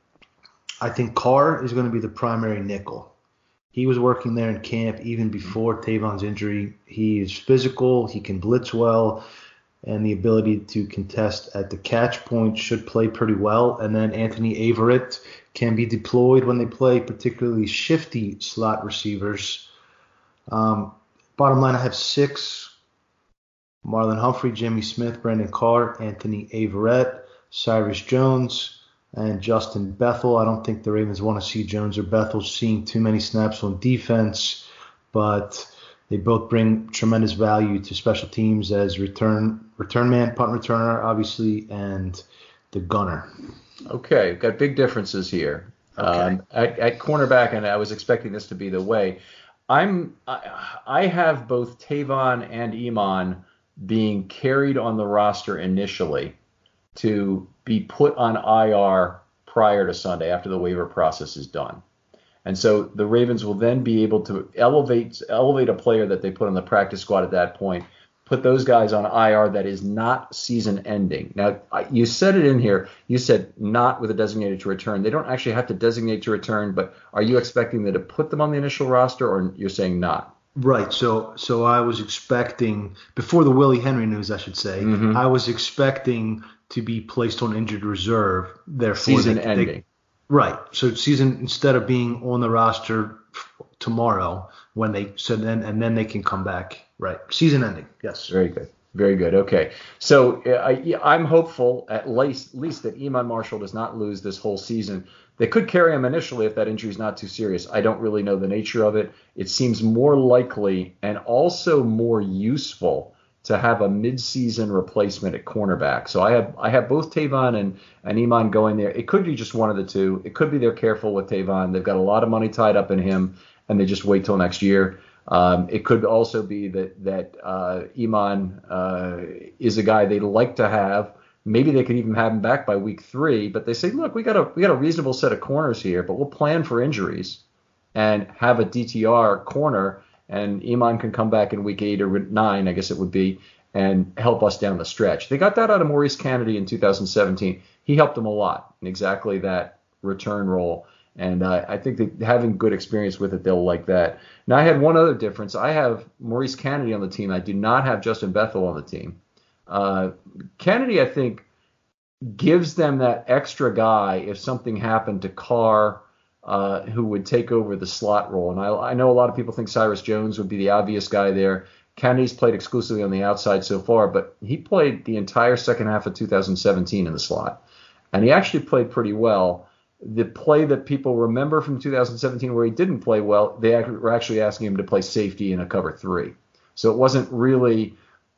I think Carr is going to be the primary nickel. He was working there in camp even before Tavon's injury. He is physical. He can blitz well. And the ability to contest at the catch point should play pretty well. And then Anthony Averett can be deployed when they play particularly shifty slot receivers. Um, bottom line, I have six. Marlon Humphrey, Jimmy Smith, Brandon Carr, Anthony Averett, Cyrus Jones, and Justin Bethel. I don't think the Ravens want to see Jones or Bethel seeing too many snaps on defense, but they both bring tremendous value to special teams as return return man, punt returner, obviously, and the gunner. Okay, got big differences here. Okay. Um, at, at cornerback, and I was expecting this to be the way. I'm I, I have both Tavon and Iman being carried on the roster initially to be put on I R prior to Sunday after the waiver process is done. And so the Ravens will then be able to elevate elevate a player that they put on the practice squad at that point, put those guys on I R that is not season ending. Now, you said it in here. You said not with a designated to return. They don't actually have to designate to return, but are you expecting them to put them on the initial roster, or you're saying not? Right. So so I was expecting, before the Willie Henry news, I should say, Mm-hmm. I was expecting to be placed on injured reserve. Therefore, Season they, ending. They, right. So season, instead of being on the roster tomorrow, when they so then and then they can come back. Right. Season ending. Yes. Very good. Very good. Okay. So uh, I, I'm hopeful at least, at least that Iman Marshall does not lose this whole season. They could carry him initially if that injury is not too serious. I don't really know the nature of it. It seems more likely and also more useful to have a midseason replacement at cornerback. So I have I have both Tavon and, and Iman going there. It could be just one of the two. It could be they're careful with Tavon. They've got a lot of money tied up in him, and they just wait till next year. Um, it could also be that that uh, Iman uh, is a guy they'd like to have. Maybe they could even have him back by week three, but they say, look, we got a we got a reasonable set of corners here, but we'll plan for injuries and have a D T R corner, and Iman can come back in week eight or nine, I guess it would be, and help us down the stretch. They got that out of Maurice Kennedy in two thousand seventeen. He helped them a lot in exactly that return role. And uh, I think that having good experience with it, they'll like that. Now, I had one other difference. I have Maurice Kennedy on the team. I do not have Justin Bethel on the team. Uh, Kennedy, I think, gives them that extra guy if something happened to Carr, uh, who would take over the slot role. And I, I know a lot of people think Cyrus Jones would be the obvious guy there. Kennedy's played exclusively on the outside so far, but he played the entire second half of two thousand seventeen in the slot. And he actually played pretty well. The play that people remember from two thousand seventeen where he didn't play well, they were actually asking him to play safety in a cover three. So it wasn't really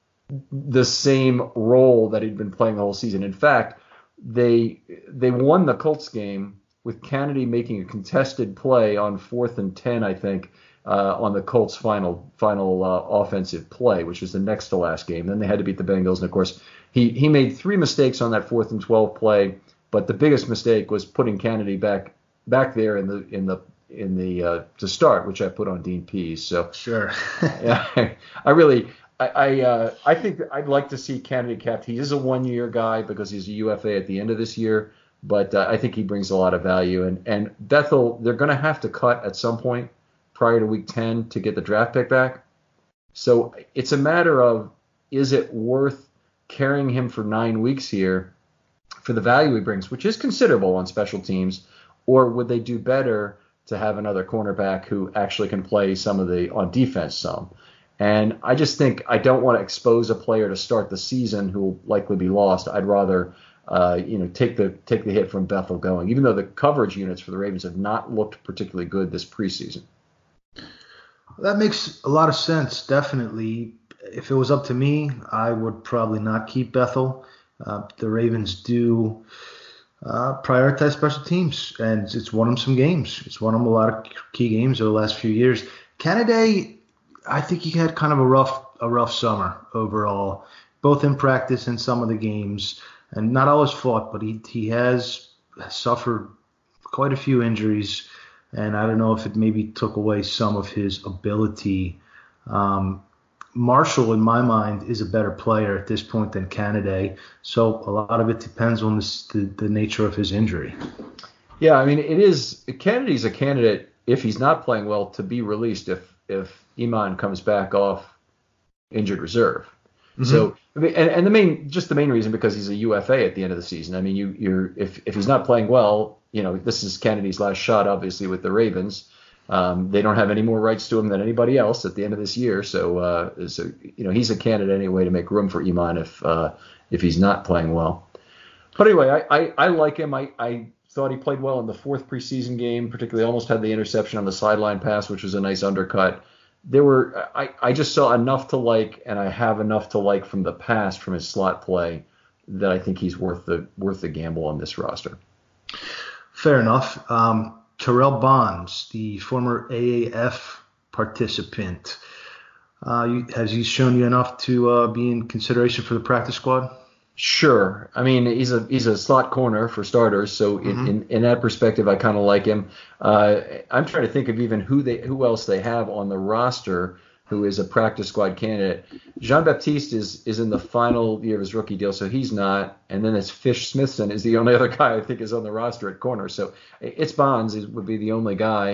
the same role that he'd been playing the whole season. In fact, they they won the Colts game with Kennedy making a contested play on fourth and ten, I think, uh, on the Colts' final final uh, offensive play, which was the next to last game. Then they had to beat the Bengals, and of course, he he made three mistakes on that fourth and twelve play. But the biggest mistake was putting Kennedy back back there in the in the in the uh, to start, which I put on Dean Pease. So sure, yeah, I, I really I I, uh, I think that I'd like to see Kennedy kept. He is a one year guy because he's a U F A at the end of this year, but uh, I think he brings a lot of value. And and Bethel, they're going to have to cut at some point prior to week ten to get the draft pick back. So it's a matter of, is it worth carrying him for nine weeks here for the value he brings, which is considerable on special teams, or would they do better to have another cornerback who actually can play some of the on defense some? And I just think I don't want to expose a player to start the season who will likely be lost. I'd rather uh, you know take the take the hit from Bethel going, even though the coverage units for the Ravens have not looked particularly good this preseason. That makes a lot of sense, definitely. If it was up to me, I would probably not keep Bethel. Uh, the Ravens do uh, prioritize special teams, and it's won them some games. It's won them a lot of key games over the last few years. Kennedy, I think he had kind of a rough a rough summer overall, both in practice and some of the games, and not all his fault, but he, he has suffered quite a few injuries, and I don't know if it maybe took away some of his ability. Um, Marshall, in my mind, is a better player at this point than Kennedy, so a lot of it depends on this, the, the nature of his injury. Yeah, I mean, it is Kennedy's a candidate, if he's not playing well, to be released if if Iman comes back off injured reserve. Mm-hmm. So, I mean, and, and the main, just the main reason, because he's a U F A at the end of the season. I mean, you, you're if if he's not playing well, you know, this is Kennedy's last shot, obviously, with the Ravens. Um, they don't have any more rights to him than anybody else at the end of this year. So, uh, so you know, he's a candidate anyway to make room for Iman if uh, if he's not playing well. But anyway, I, I, I like him. I, I thought he played well in the fourth preseason game, particularly almost had the interception on the sideline pass, which was a nice undercut. There were I, I just saw enough to like, and I have enough to like from the past from his slot play that I think he's worth the worth the gamble on this roster. Fair enough. Um, Terrell Bonds, the former A A F participant, uh, you, has he shown you enough to uh, be in consideration for the practice squad? Sure. I mean, he's a he's a slot corner for starters, so mm-hmm. in, in in that perspective, I kind of like him. Uh, I'm trying to think of even who they who else they have on the roster who is a practice squad candidate. Jean-Baptiste is is in the final year of his rookie deal, so he's not. And then it's Fish Smithson is the only other guy I think is on the roster at corner. So it's Bonds is, would be the only guy.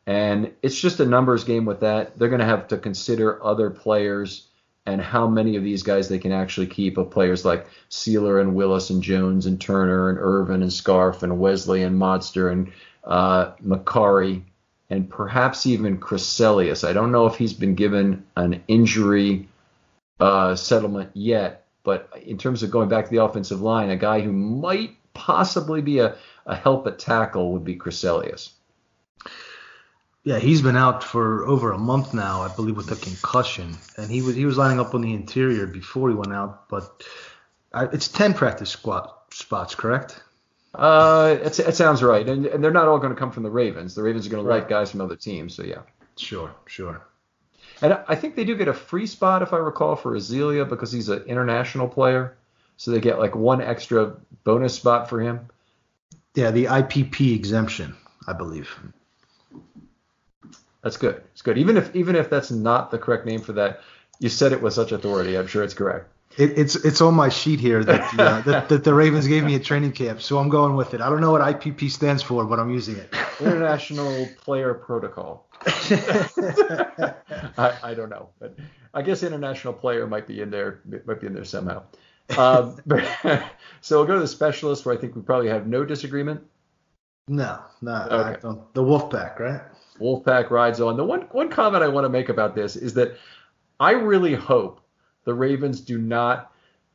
And it's just a numbers game with that. They're going to have to consider other players and how many of these guys they can actually keep, of players like Sealer and Willis and Jones and Turner and Irvin and Scarf and Wesley and Modster and uh, Macari and perhaps even Crescelius. I don't know if he's been given an injury uh, settlement yet, but in terms of going back to the offensive line, a guy who might possibly be a, a help at tackle would be Crescelius. Yeah, he's been out for over a month now, I believe, with a concussion, and he was he was lining up on the interior before he went out. But I, it's ten practice squad spots, correct? Uh, it, it sounds right, and, and they're not all going to come from the Ravens. The Ravens are going Right. to like guys from other teams, so yeah. Sure, sure. And I, I think they do get a free spot, if I recall, for Azealia because he's an international player, so they get like one extra bonus spot for him. Yeah, the I P P exemption, I believe. That's good. It's good. Even if even if that's not the correct name for that, you said it with such authority. I'm sure it's correct. It, it's it's on my sheet here that the, uh, that, that the Ravens gave me at training camp, so I'm going with it. I don't know what I P P stands for, but I'm using it. International Player Protocol. I, I don't know, but I guess international player might be in there. Might be in there somehow. Um, but, so we'll go to the specialist, where I think we probably have no disagreement. No, no, I Okay. don't. The Wolfpack, right? Wolfpack rides on. The one one comment I want to make about this is that I really hope the Ravens do not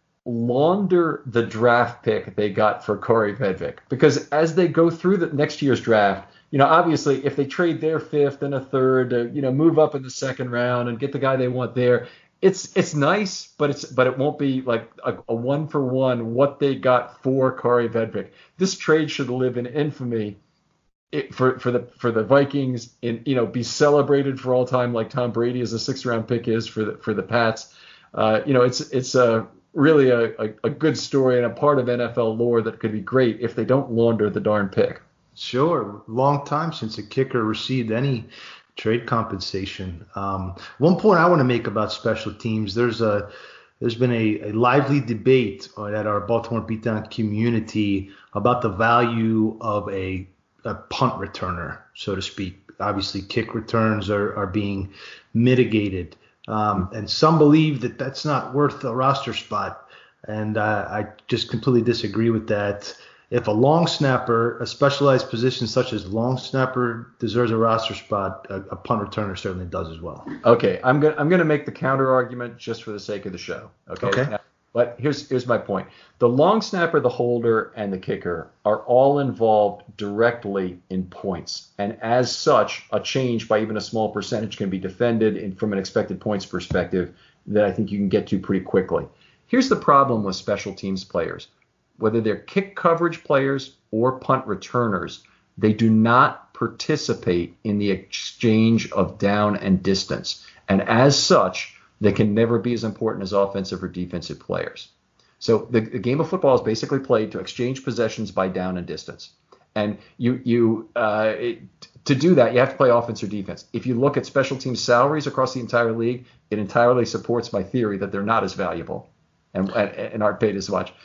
launder the draft pick they got for Corey Vedvik, because as they go through the next year's draft, you know, obviously if they trade their fifth and a third to, you know, move up in the second round and get the guy they want there, it's it's nice, but it's but it won't be like a, a one for one what they got for Corey Vedvik. This trade should live in infamy. It, for for the for the Vikings, in you know, be celebrated for all time like Tom Brady as a sixth round pick is for the for the Pats. Uh, you know, it's it's a really a, a, a good story and a part of N F L lore that could be great if they don't launder the darn pick. Sure. Long time since a kicker received any trade compensation. Um, one point I want to make about special teams: there's a there's been a, a lively debate at our Baltimore Beatdown community about the value of a a punt returner, so to speak. Obviously, kick returns are, are being mitigated. Um, and some believe that that's not worth a roster spot. And uh, I just completely disagree with that. If a long snapper, a specialized position such as long snapper, deserves a roster spot, a, a punt returner certainly does as well. Okay, I'm gonna I'm gonna make the counter argument just for the sake of the show. Okay. Okay. Now, but here's here's my point. The long snapper, the holder, and the kicker are all involved directly in points. And as such, a change by even a small percentage can be defended in, from an expected points perspective that I think you can get to pretty quickly. Here's the problem with special teams players. Whether they're kick coverage players or punt returners, they do not participate in the exchange of down and distance. And as such, they can never be as important as offensive or defensive players. So the, the game of football is basically played to exchange possessions by down and distance. And you you uh, it, to do that, you have to play offense or defense. If you look at special teams salaries across the entire league, it entirely supports my theory that they're not as valuable and, and, and aren't paid as much.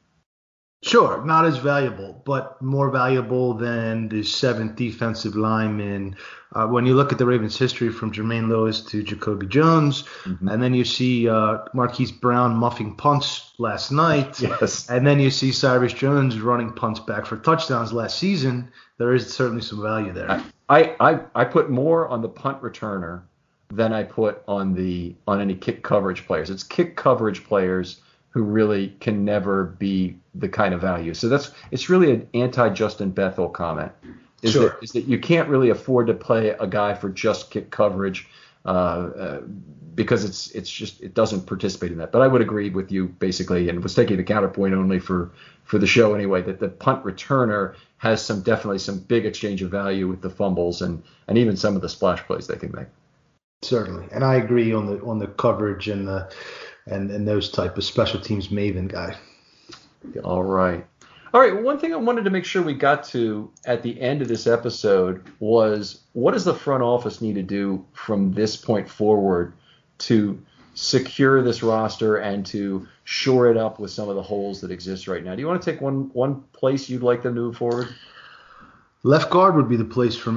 Sure, not as valuable, but more valuable than the seventh defensive lineman. Uh, when you look at the Ravens' history from Jermaine Lewis to Jacoby Jones, mm-hmm. and then you see uh, Marquise Brown muffing punts last night, yes. and then you see Cyrus Jones running punts back for touchdowns last season, there is certainly some value there. I, I, I put more on the punt returner than I put on the on any kick coverage players. It's kick coverage players who really can never be the kind of value. So that's it's really an anti-Justin Bethel comment. Is, sure. that, is that you can't really afford to play a guy for just kick coverage uh, uh, because it's it's just it doesn't participate in that. But I would agree with you basically, and was taking the counterpoint only for for the show anyway, that the punt returner has some definitely some big exchange of value with the fumbles and and even some of the splash plays they can make. Certainly, and I agree on the on the coverage and the and and those type of special teams maven guy. All right. All right, one thing I wanted to make sure we got to at the end of this episode was what does the front office need to do from this point forward to secure this roster and to shore it up with some of the holes that exist right now? Do you want to take one one place you'd like them to move forward? Left guard would be the place for me.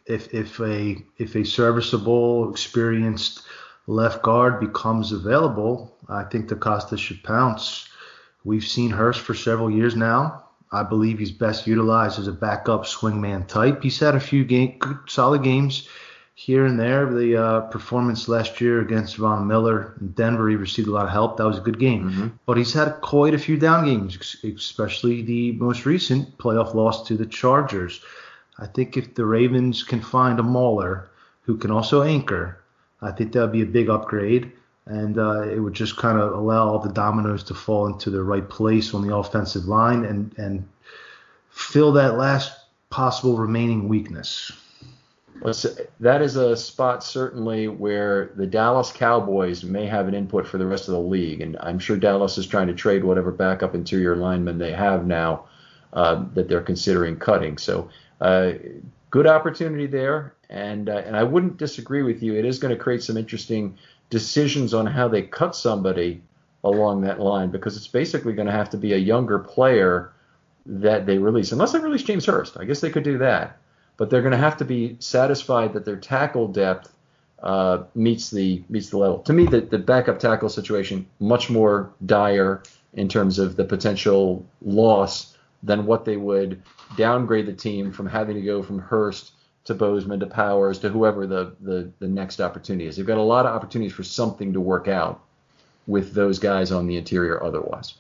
if if a if a serviceable, experienced left guard becomes available, I think DeCosta should pounce. We've seen Hurst for several years now. I believe he's best utilized as a backup swingman type. He's had a few game, good, solid games here and there. The uh, performance last year against Von Miller in Denver, he received a lot of help. That was a good game. Mm-hmm. But he's had quite a few down games, especially the most recent playoff loss to the Chargers. I think if the Ravens can find a mauler who can also anchor, I think that would be a big upgrade. And uh, it would just kind of allow all the dominoes to fall into the right place on the offensive line and, and fill that last possible remaining weakness. Well, that is a spot certainly where the Dallas Cowboys may have an input for the rest of the league. And I'm sure Dallas is trying to trade whatever backup interior lineman they have now uh, that they're considering cutting. So uh, good opportunity there. And, uh, and I wouldn't disagree with you. It is going to create some interesting decisions on how they cut somebody along that line, because it's basically going to have to be a younger player that they release, unless they release James Hurst. I guess they could do that, but they're going to have to be satisfied that their tackle depth uh, meets the meets the level. To me, the, the backup tackle situation much more dire in terms of the potential loss than what they would downgrade the team from having to go from Hurst to Bozeman, to Powers, to whoever the, the, the next opportunity is. They've got a lot of opportunities for something to work out with those guys on the interior otherwise.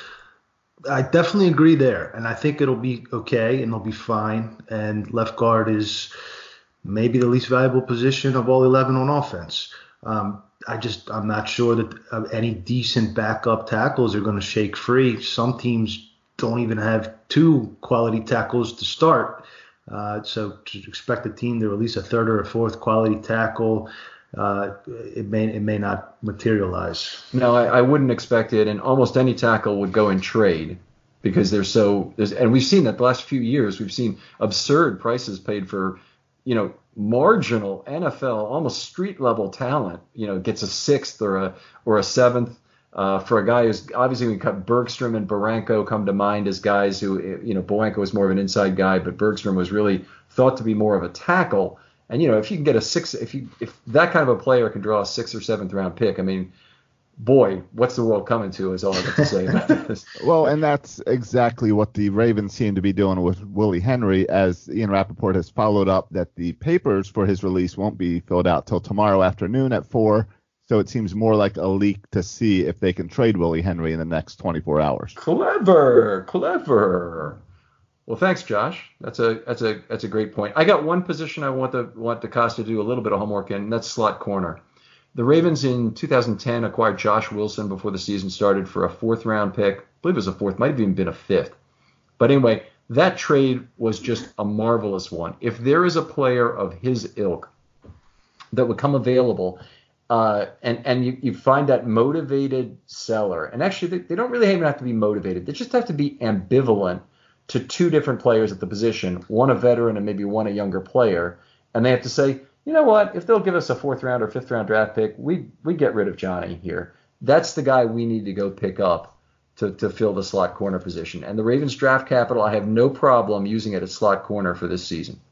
I definitely agree there, and I think it'll be okay, and they'll be fine. And left guard is maybe the least valuable position of all eleven on offense. Um, I just I'm not sure that uh, any decent backup tackles are going to shake free. Some teams don't even have two quality tackles to start. Uh, so to expect a team to release a third or a fourth quality tackle, uh, it may it may not materialize. No, I, I wouldn't expect it, and almost any tackle would go in trade because they're so. And we've seen that the last few years. We've seen absurd prices paid for, you know, marginal N F L, almost street level talent. You know, gets a sixth or a or a seventh. Uh, for a guy who's obviously we cut Bergstrom and Barranco come to mind as guys who, you know, Barranco was more of an inside guy, but Bergstrom was really thought to be more of a tackle. And, you know, if you can get a six, if you, if that kind of a player can draw a sixth or seventh round pick, I mean, boy, what's the world coming to is all I got to say about this. Well, and that's exactly what the Ravens seem to be doing with Willie Henry, as Ian Rappaport has followed up that the papers for his release won't be filled out till tomorrow afternoon at four. So it seems more like a leak to see if they can trade Willie Henry in the next twenty-four hours. Clever, clever. Well, thanks, Josh. That's a that's a that's a great point. I got one position I want the want DeCosta to do a little bit of homework in, and that's slot corner. The Ravens in two thousand ten acquired Josh Wilson before the season started for a fourth round pick. I believe it was a fourth, might have even been a fifth. But anyway, that trade was just a marvelous one. If there is a player of his ilk that would come available. Uh, and and you, you find that motivated seller, and actually they, they don't really even have to be motivated. They just have to be ambivalent to two different players at the position, one a veteran and maybe one a younger player. And they have to say, you know what, if they'll give us a fourth round or fifth round draft pick, we we get rid of Johnny here. That's the guy we need to go pick up to, to fill the slot corner position. And the Ravens draft capital, I have no problem using it at slot corner for this season.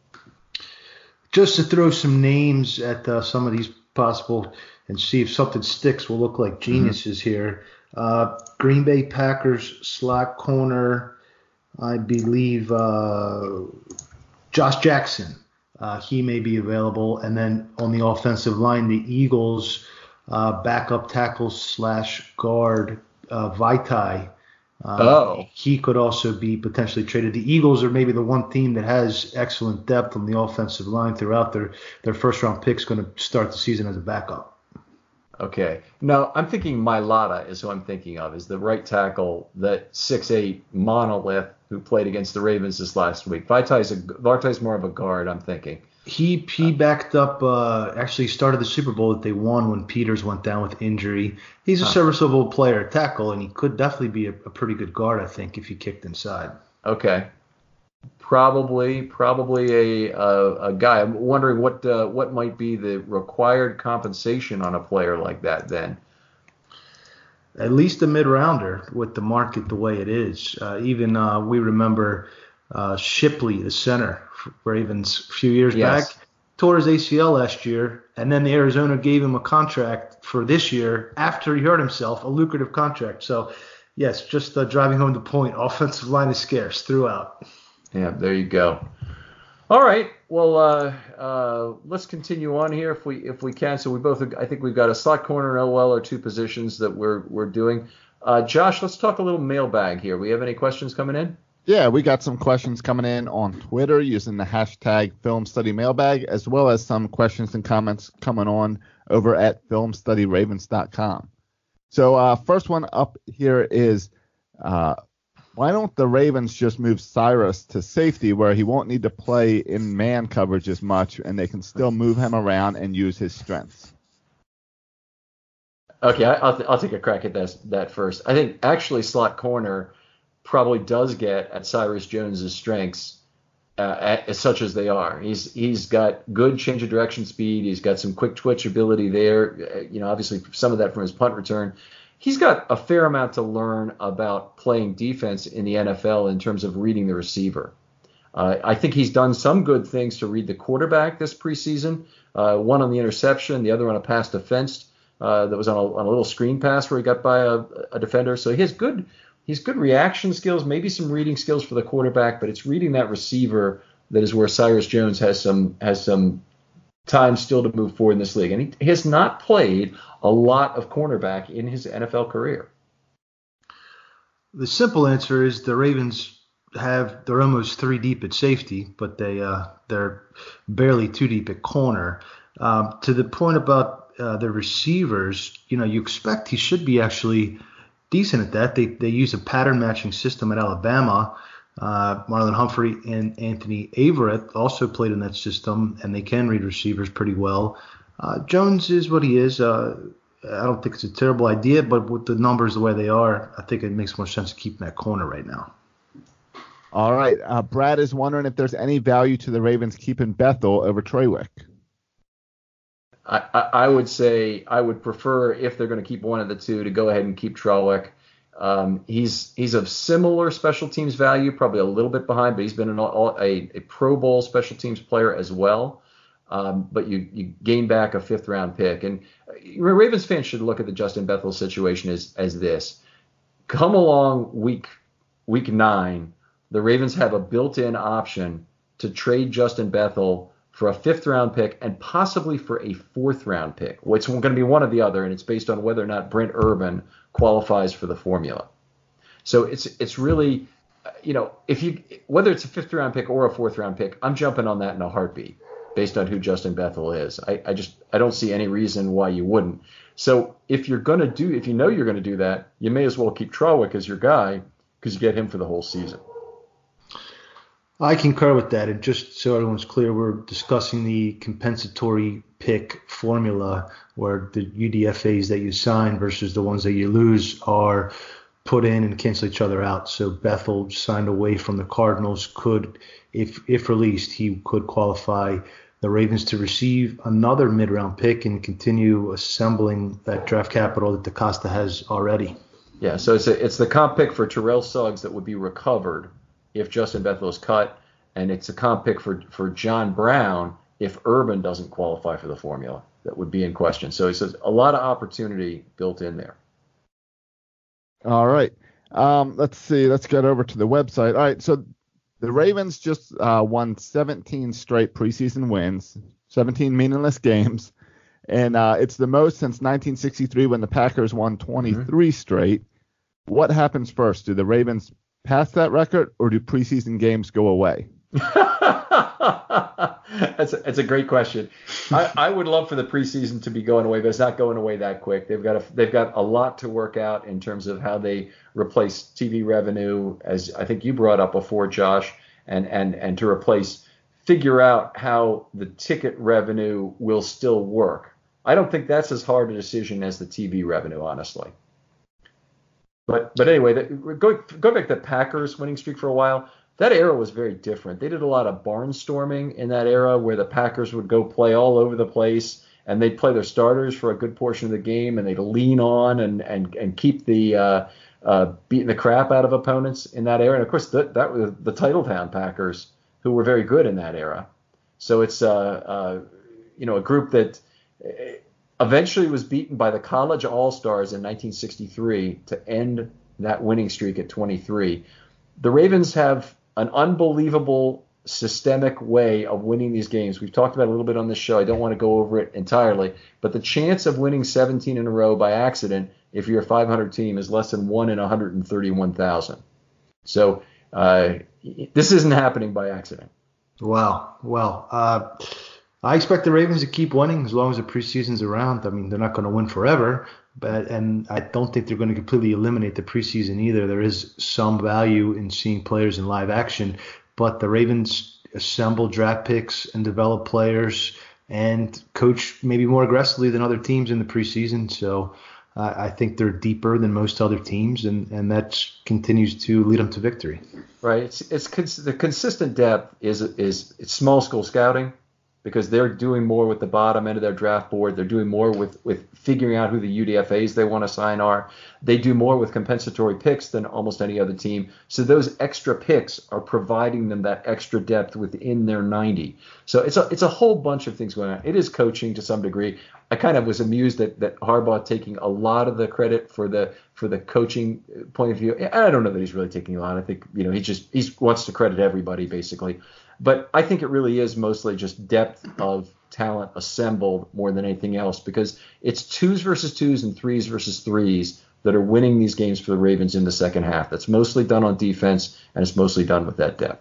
Just to throw some names at uh, some of these possible and see if something sticks. We'll look like geniuses mm-hmm. here. Uh, Green Bay Packers slot corner, I believe uh, Josh Jackson. Uh, he may be available. And then on the offensive line, the Eagles uh, backup tackle slash guard uh, Vaitai. Uh, oh. He could also be potentially traded. The Eagles are maybe the one team that has excellent depth on the offensive line throughout. Their their first round pick's going to start the season as a backup. Okay. No, I'm thinking Mailata is who I'm thinking of, is the right tackle, that six eight monolith who played against the Ravens this last week. Vaitai's, a, Vaitai's more of a guard, I'm thinking. He he backed up, uh, actually started the Super Bowl that they won when Peters went down with injury. He's a huh. serviceable player at tackle, and he could definitely be a, a pretty good guard, I think, if he kicked inside. Okay. Probably probably a a, a guy. I'm wondering what uh, what might be the required compensation on a player like that then. At least a mid-rounder with the market the way it is. Uh, even uh, we remember Uh, Shipley, the center for Ravens a few years Yes. back, tore his A C L last year, and then the Arizona gave him a contract for this year after he hurt himself, a lucrative contract. So, yes, just uh, driving home the point, offensive line is scarce throughout. Yeah, there you go. All right. Well, uh, uh, let's continue on here if we if we can. So we both, I think we've got a slot corner and O L are two positions that we're we're doing. Uh, Josh, let's talk a little mailbag here. We have any questions coming in? Yeah, we got some questions coming in on Twitter using the hashtag Film Study Mailbag, as well as some questions and comments coming on over at film study ravens dot com. So uh, first one up here is, uh, why don't the Ravens just move Cyrus to safety where he won't need to play in man coverage as much, and they can still move him around and use his strengths? Okay, I, I'll, I'll take a crack at that, that first. I think actually slot corner probably does get at Cyrus Jones's strengths, uh, at, as such as they are. He's he's got good change of direction speed. He's got some quick twitch ability there. Uh, you know, obviously some of that from his punt return. He's got a fair amount to learn about playing defense in the N F L in terms of reading the receiver. Uh, I think he's done some good things to read the quarterback this preseason. Uh, one on the interception, the other on a pass defense uh, that was on a, on a little screen pass where he got by a, a defender. So he has good. He's good reaction skills, maybe some reading skills for the quarterback, but it's reading that receiver that is where Cyrus Jones has some has some time still to move forward in this league. And he, he has not played a lot of cornerback in his N F L career. The simple answer is the Ravens have they're almost three deep at safety, but they uh, they're barely two deep at corner. Um, to the point about uh, the receivers, you know, you expect he should be actually decent at that. They they use a pattern matching system at Alabama. Uh, Marlon Humphrey and Anthony Averett also played in that system, and they can read receivers pretty well. Uh, Jones is what he is. Uh, I don't think it's a terrible idea, but with the numbers the way they are, I think it makes more sense to keep him at corner right now. All right. Uh, Brad is wondering if there's any value to the Ravens keeping Bethel over Trawick. I, I, I would say I would prefer, if they're going to keep one of the two, to go ahead and keep Trawick. Um, he's he's of similar special teams value, probably a little bit behind, but he's been an all, a, a Pro Bowl special teams player as well. Um, but you, you gain back a fifth round pick. And Ravens fans should look at the Justin Bethel situation as, as this. Come along week week nine, the Ravens have a built-in option to trade Justin Bethel for a fifth round pick and possibly for a fourth round pick. Well, it's going to be one or the other, and it's based on whether or not Brent Urban qualifies for the formula. So it's it's really, you know, if you whether it's a fifth round pick or a fourth round pick, I'm jumping on that in a heartbeat based on who Justin Bethel is. I, I just I don't see any reason why you wouldn't. So if you're going to do, if you know you're going to do that, you may as well keep Trawick as your guy because you get him for the whole season. I concur with that. And just so everyone's clear, we're discussing the compensatory pick formula where the U D F As that you sign versus the ones that you lose are put in and cancel each other out. So Bethel signed away from the Cardinals could, if if released, he could qualify the Ravens to receive another mid-round pick and continue assembling that draft capital that DaCosta has already. Yeah, so it's a, it's the comp pick for Terrell Suggs that would be recovered if Justin Bethel is cut, and it's a comp pick for, for John Brown if Urban doesn't qualify for the formula that would be in question. So it's a lot of opportunity built in there. All right. Um, let's see. Let's get over to the website. All right, so the Ravens just uh, won seventeen straight preseason wins, seventeen meaningless games, and uh, it's the most since nineteen sixty-three when the Packers won twenty-three mm-hmm. straight. What happens first? Do the Ravens pass that record, or do preseason games go away? that's, a, that's a great question. I, I would love for the preseason to be going away, but it's not going away that quick. They've got a, they've got a lot to work out in terms of how they replace T V revenue, as I think you brought up before, Josh, and and and to replace, figure out how the ticket revenue will still work. I don't think that's as hard a decision as the T V revenue, honestly. But but anyway, the, go go back to the Packers winning streak for a while. That era was very different. They did a lot of barnstorming in that era where the Packers would go play all over the place and they'd play their starters for a good portion of the game, and they'd lean on and and and keep the uh, uh, beating the crap out of opponents in that era. And of course, that that was the Titletown Packers, who were very good in that era. So it's uh, uh, you know a group that eventually was beaten by the College All-Stars in nineteen sixty-three to end that winning streak at twenty-three. The Ravens have an unbelievable systemic way of winning these games. We've talked about it a little bit on this show. I don't want to go over it entirely, but the chance of winning seventeen in a row by accident, if you're a five hundred team, is less than one in one hundred thirty-one thousand. So uh, this isn't happening by accident. Wow. Well, uh, I expect the Ravens to keep winning as long as the preseason's around. I mean, they're not going to win forever, but and I don't think they're going to completely eliminate the preseason either. There is some value in seeing players in live action, but the Ravens assemble draft picks and develop players and coach maybe more aggressively than other teams in the preseason. So uh, I think they're deeper than most other teams, and, and that continues to lead them to victory. Right. It's it's cons- the consistent depth is is it's small school scouting, because they're doing more with the bottom end of their draft board. They're doing more with, with figuring out who the U D F As they want to sign are. They do more with compensatory picks than almost any other team. So those extra picks are providing them that extra depth within their ninety. So it's a it's a whole bunch of things going on. It is coaching to some degree. I kind of was amused that, that Harbaugh taking a lot of the credit for the for the coaching point of view. I don't know that he's really taking a lot. I think, you know, he just he wants to credit everybody basically. But I think it really is mostly just depth of talent assembled more than anything else, because it's twos versus twos and threes versus threes that are winning these games for the Ravens in the second half. That's mostly done on defense, and it's mostly done with that depth.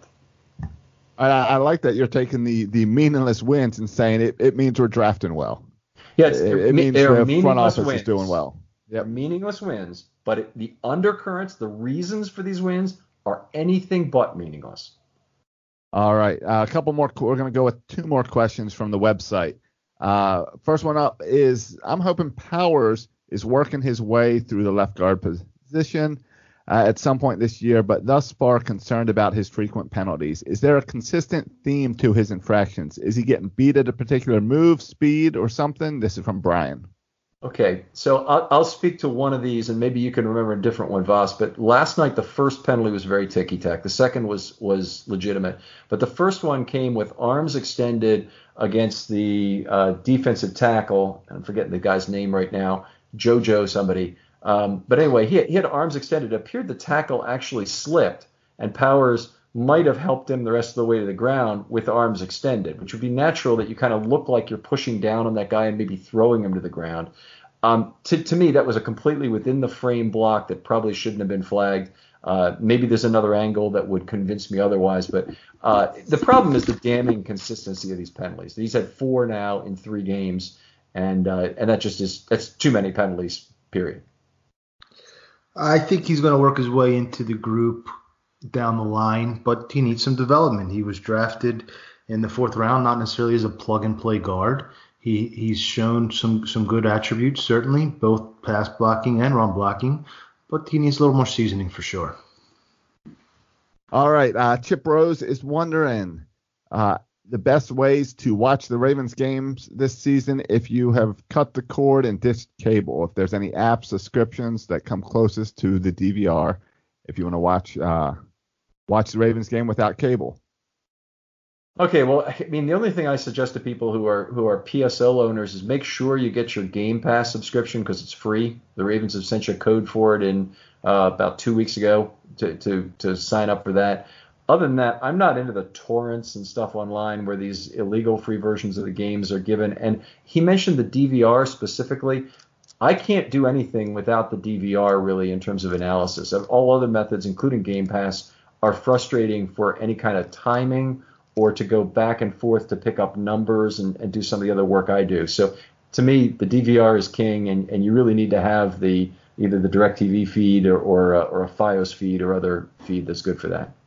I, I like that you're taking the, the meaningless wins and saying it, it means we're drafting well. Yeah, it, it means the front office wins. is doing well. They're meaningless wins, but it, the undercurrents, the reasons for these wins are anything but meaningless. All right, uh, a couple more. We're going to go with two more questions from the website. Uh, first one up is, I'm hoping Powers is working his way through the left guard position uh, at some point this year, but thus far concerned about his frequent penalties. Is there a consistent theme to his infractions? Is he getting beat at a particular move, speed, or something? This is from Brian. Okay, so I'll, I'll speak to one of these, and maybe you can remember a different one, Voss. But last night, the first penalty was very ticky-tack. The second was was legitimate. But the first one came with arms extended against the uh, defensive tackle. I'm forgetting the guy's name right now, JoJo somebody. Um, but anyway, he had, he had arms extended. It appeared the tackle actually slipped, and Powers might have helped him the rest of the way to the ground with arms extended, which would be natural that you kind of look like you're pushing down on that guy and maybe throwing him to the ground. Um, to, to me, that was a completely within the frame block that probably shouldn't have been flagged. Uh, maybe there's another angle that would convince me otherwise, but uh, the problem is the damning consistency of these penalties. He's had four now in three games, and uh, and that just is that's too many penalties, period. I think he's going to work his way into the group down the line, but he needs some development. He was drafted in the fourth round, not necessarily as a plug-and-play guard. He he's shown some some good attributes, certainly, both pass blocking and run blocking, but he needs a little more seasoning for sure. All right, uh, Chip Rose is wondering uh, the best ways to watch the Ravens games this season if you have cut the cord and dished cable, if there's any app subscriptions that come closest to the D V R, if you want to watch uh, watch the Ravens game without cable. Okay, well, I mean, the only thing I suggest to people who are who are P S L owners is make sure you get your Game Pass subscription because it's free. The Ravens have sent you a code for it in uh, about two weeks ago to, to to sign up for that. Other than that, I'm not into the torrents and stuff online where these illegal free versions of the games are given. And he mentioned the D V R specifically. I can't do anything without the D V R really in terms of analysis. All other methods, including Game Pass, are frustrating for any kind of timing or to go back and forth to pick up numbers and, and do some of the other work I do. So to me, the D V R is king, and, and you really need to have the either the DirecTV feed or or a, or a Fios feed or other feed that's good for that.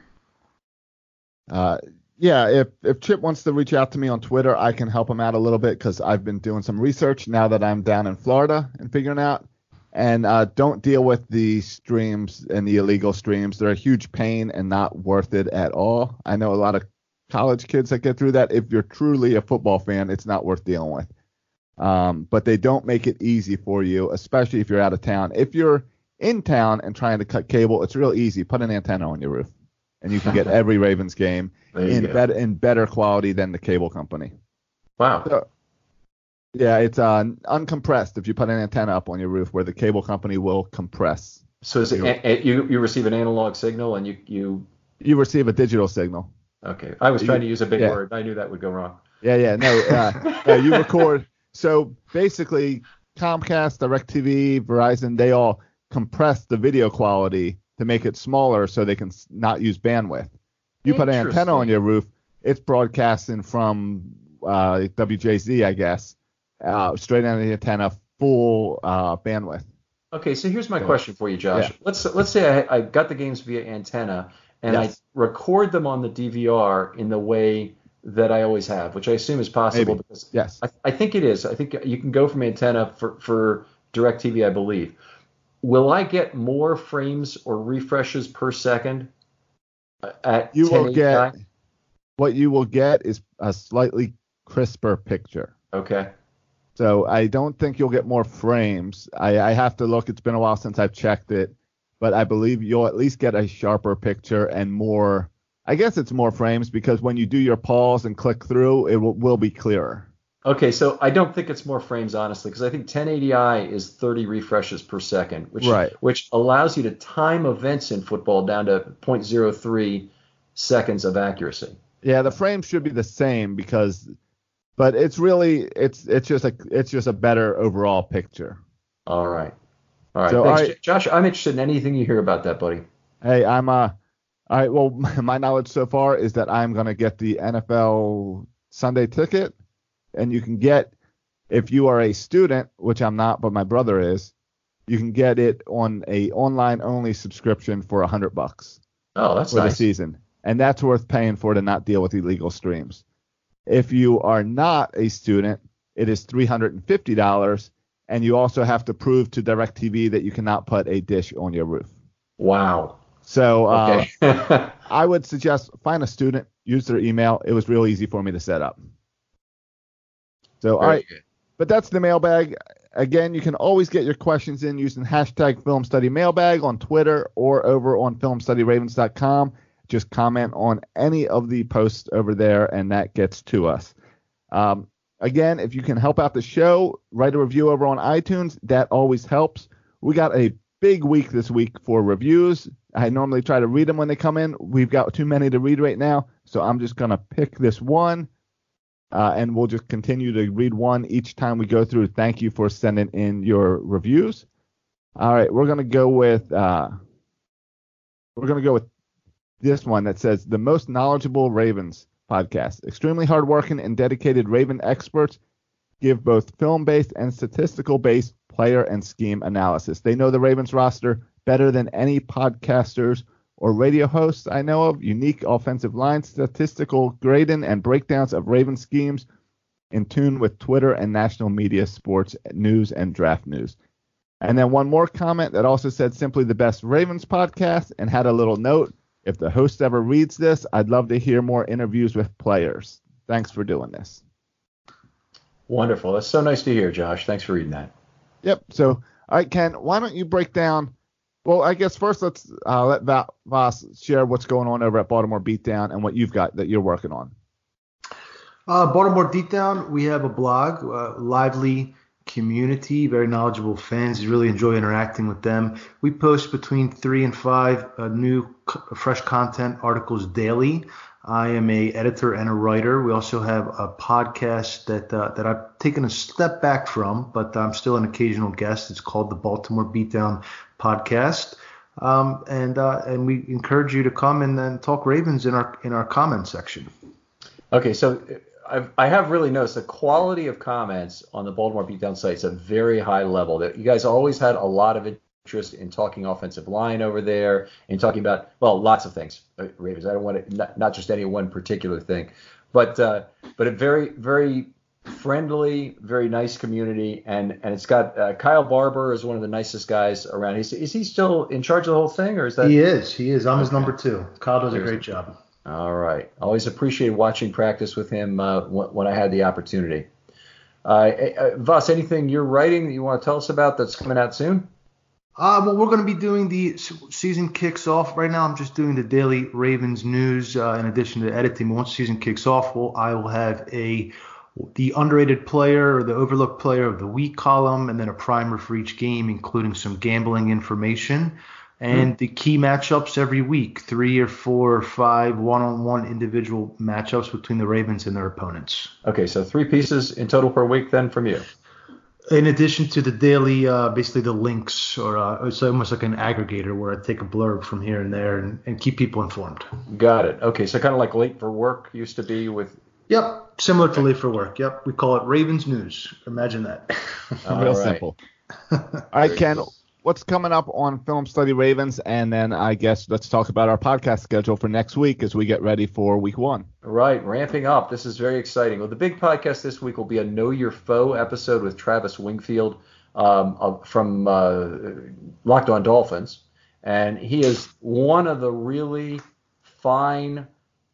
Uh, yeah, if, if Chip wants to reach out to me on Twitter, I can help him out a little bit because I've been doing some research now that I'm down in Florida and figuring out. And uh, don't deal with the streams and the illegal streams. They're a huge pain and not worth it at all. I know a lot of college kids that get through that. If you're truly a football fan, it's not worth dealing with. Um, but they don't make it easy for you, especially if you're out of town. If you're in town and trying to cut cable, it's real easy. Put an antenna on your roof, and you can get every Ravens game in better in better quality than the cable company. Wow. So, yeah, it's uh, uncompressed if you put an antenna up on your roof, where the cable company will compress. So is it, a, a, you you receive an analog signal and you you you receive a digital signal. Okay, I was trying you, to use a big yeah. word. I knew that would go wrong. Yeah, yeah, no, uh, uh, you record. So basically, Comcast, DirecTV, Verizon, they all compress the video quality to make it smaller so they can not use bandwidth. You put an antenna on your roof, it's broadcasting from uh, W J Z, I guess, uh, straight on the antenna, full uh, bandwidth. Okay, so here's my so, question for you, Josh. Yeah. Let's let's say I, I got the games via antenna and yes. I record them on the D V R in the way that I always have, which I assume is possible. Maybe. Because yes. I, I think it is. I think you can go from antenna for, for DirecTV, I believe. Will I get more frames or refreshes per second at you will ten eighty i? get what you will get is a slightly crisper picture. Okay. So I don't think you'll get more frames. I, I have to look. It's been a while since I've checked it, but I believe you'll at least get a sharper picture and more. I guess it's more frames because when you do your pause and click through, it will, will be clearer. Okay, so I don't think it's more frames, honestly, because I think ten eighty i is thirty refreshes per second, which right. which allows you to time events in football down to zero point zero three seconds of accuracy. Yeah, the frames should be the same because, but it's really it's it's just a it's just a better overall picture. All right, all right. So, Thanks, all right. Josh. I'm interested in anything you hear about that, buddy. Hey, I'm uh. All right, well, my knowledge so far is that I'm going to get the N F L Sunday ticket, and you can get, if you are a student, which I'm not, but my brother is, you can get it on a online-only subscription for one hundred bucks. Oh, that's for nice. the season, and that's worth paying for to not deal with illegal streams. If you are not a student, it is three hundred fifty dollars, and you also have to prove to DirecTV that you cannot put a dish on your roof. Wow. So uh, okay. I would suggest find a student, use their email. It was real easy for me to set up. So, Very all right. Good. But that's the mailbag. Again, you can always get your questions in using hashtag Film Study Mailbag on Twitter or over on film study ravens dot com. Just comment on any of the posts over there, and that gets to us. Um, again, if you can help out the show, write a review over on iTunes. That always helps. We got a big week this week for reviews. I normally try to read them when they come in. We've got too many to read right now, so I'm just going to pick this one, uh, and we'll just continue to read one each time we go through. Thank you for sending in your reviews. All right, we're going to go with uh, we're going to go with this one that says the most knowledgeable Ravens podcast. Extremely hardworking and dedicated Raven experts give both film-based and statistical-based player and scheme analysis. They know the Ravens roster better than any podcasters or radio hosts I know of. Unique offensive line, statistical grading, and breakdowns of Raven schemes in tune with Twitter and national media, sports news, and draft news. And then one more comment that also said simply the best Ravens podcast, and had a little note. If the host ever reads this, I'd love to hear more interviews with players. Thanks for doing this. Wonderful. That's so nice to hear, Josh. Thanks for reading that. Yep. So, all right, Ken, why don't you break down? Well, I guess first let's uh, let Va- Voss share what's going on over at Baltimore Beatdown and what you've got that you're working on. Uh, Baltimore Beatdown, we have a blog, uh, lively community, very knowledgeable fans. Really enjoy interacting with them. We post between three and five uh, new c- fresh content articles daily. I am a editor and a writer. We also have a podcast that uh, that I've taken a step back from, but I'm still an occasional guest. It's called the Baltimore Beatdown Podcast, um, and uh, and we encourage you to come and then talk Ravens in our in our comment section. Okay, so I've, I have really noticed the quality of comments on the Baltimore Beatdown site is a very high level. That you guys always had a lot of interest in talking offensive line over there, and talking about, well, lots of things. Ravens. I don't want to not, not just any one particular thing, but uh, but a very very friendly, very nice community, and and it's got uh, Kyle Barber is one of the nicest guys around. Is is he still in charge of the whole thing, or is that? He is. He is. I'm his number two. Kyle does a great job. All right. Always appreciated watching practice with him uh, when I had the opportunity. Uh, uh, Voss, anything you're writing that you want to tell us about that's coming out soon? Uh, well, we're going to be doing the season kicks off right now. I'm just doing the daily Ravens news uh, in addition to editing. Once season kicks off, well, I will have a the underrated player or the overlooked player of the week column, and then a primer for each game, including some gambling information and mm. the key matchups every week, three or four or five one-on-one individual matchups between the Ravens and their opponents. Okay, so three pieces in total per week then from you. In addition to the daily, uh, basically the links, or uh, it's almost like an aggregator where I take a blurb from here and there and, and keep people informed. Got it. Okay, so kind of like Late for Work used to be with. Yep, similar to Late for Work. Yep, we call it Ravens News. Imagine that. Real right. simple. All right, Ken, what's coming up on Film Study Ravens? And then I guess let's talk about our podcast schedule for next week as we get ready for week one. Right, ramping up. This is very exciting. Well, the big podcast this week will be a Know Your Foe episode with Travis Wingfield um, uh, from uh, Locked On Dolphins. And he is one of the really fine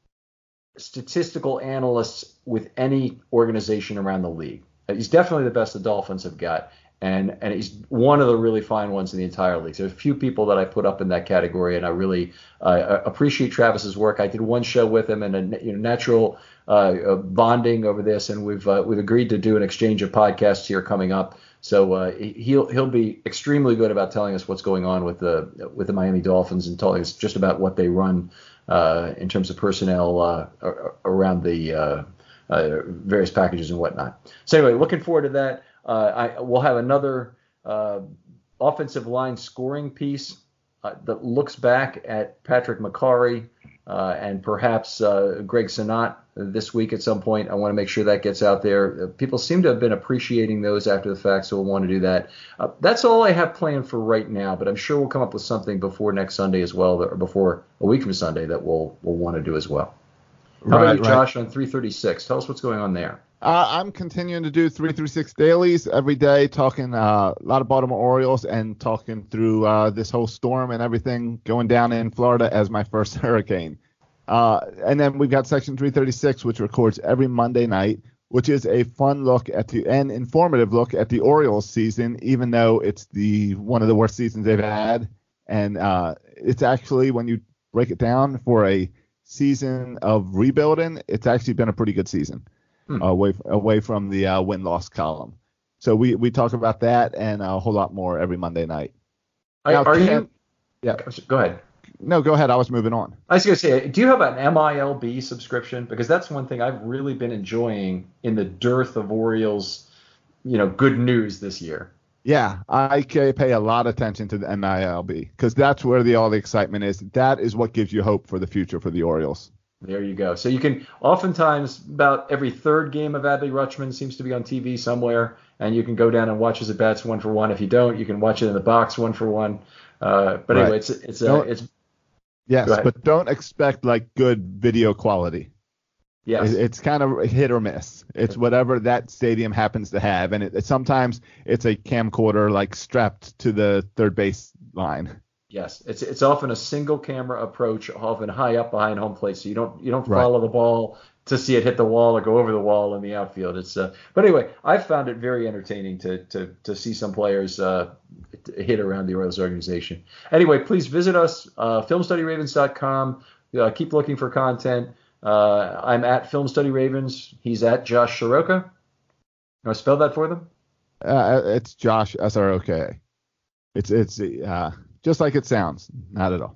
statistical analysts with any organization around the league. He's definitely the best the Dolphins have got. And and he's one of the really fine ones in the entire league. There's a few people that I put up in that category, and I really uh, appreciate Travis's work. I did one show with him, and a you know, natural uh, bonding over this, and we've uh, we've agreed to do an exchange of podcasts here coming up. So uh, he'll he'll be extremely good about telling us what's going on with the with the Miami Dolphins and telling us just about what they run uh, in terms of personnel uh, around the uh, uh, various packages and whatnot. So anyway, looking forward to that. Uh, I will have another uh, offensive line scoring piece uh, that looks back at Patrick McCarry uh, and perhaps uh, Greg Senat this week at some point. I want to make sure that gets out there. Uh, people seem to have been appreciating those after the fact, so we'll want to do that. Uh, that's all I have planned for right now, but I'm sure we'll come up with something before next Sunday as well, or before a week from Sunday that we'll we'll want to do as well. How right, about you, Josh, right. on three thirty-six? Tell us what's going on there. Uh, I'm continuing to do three thirty-six dailies every day, talking uh, a lot of Baltimore Orioles and talking through uh, this whole storm and everything going down in Florida as my first hurricane. Uh, and then we've got Section three thirty-six, which records every Monday night, which is a fun look at the and informative look at the Orioles season, even though it's the one of the worst seasons they've had. And uh, it's actually, when you break it down for a season of rebuilding, it's actually been a pretty good season. Hmm. Away away from the uh, win-loss column. So we, we talk about that and a whole lot more every Monday night. I, now, are Ken, you? Yeah. Go ahead. No, go ahead. I was moving on. I was going to say, do you have an M I L B subscription? Because that's one thing I've really been enjoying in the dearth of Orioles, you know, good news this year. Yeah, I pay a lot of attention to the M I L B because that's where the all the excitement is. That is what gives you hope for the future for the Orioles. There you go. So you can oftentimes about every third game of Adley Rutschman seems to be on T V somewhere, and you can go down and watch his at bats one for one. If you don't, you can watch it in the box one for one. Uh, but right. anyway, it's it's uh, it's. Yes, but don't expect like good video quality. Yes, it's kind of hit or miss. It's whatever that stadium happens to have, and it, it sometimes it's a camcorder like strapped to the third base line. Yes, it's it's often a single camera approach, often high up behind home plate, so you don't you don't follow right. the ball to see it hit the wall or go over the wall in the outfield. It's uh, but anyway, I found it very entertaining to to to see some players uh, hit around the Orioles organization. Anyway, please visit us, uh, film study ravens dot com. Uh, keep looking for content. Uh, I'm at Film Study Ravens. He's at Josh Soroka. You want to spell that for them? Uh, it's Josh S R O K. It's it's uh. Just like it sounds. Not at all.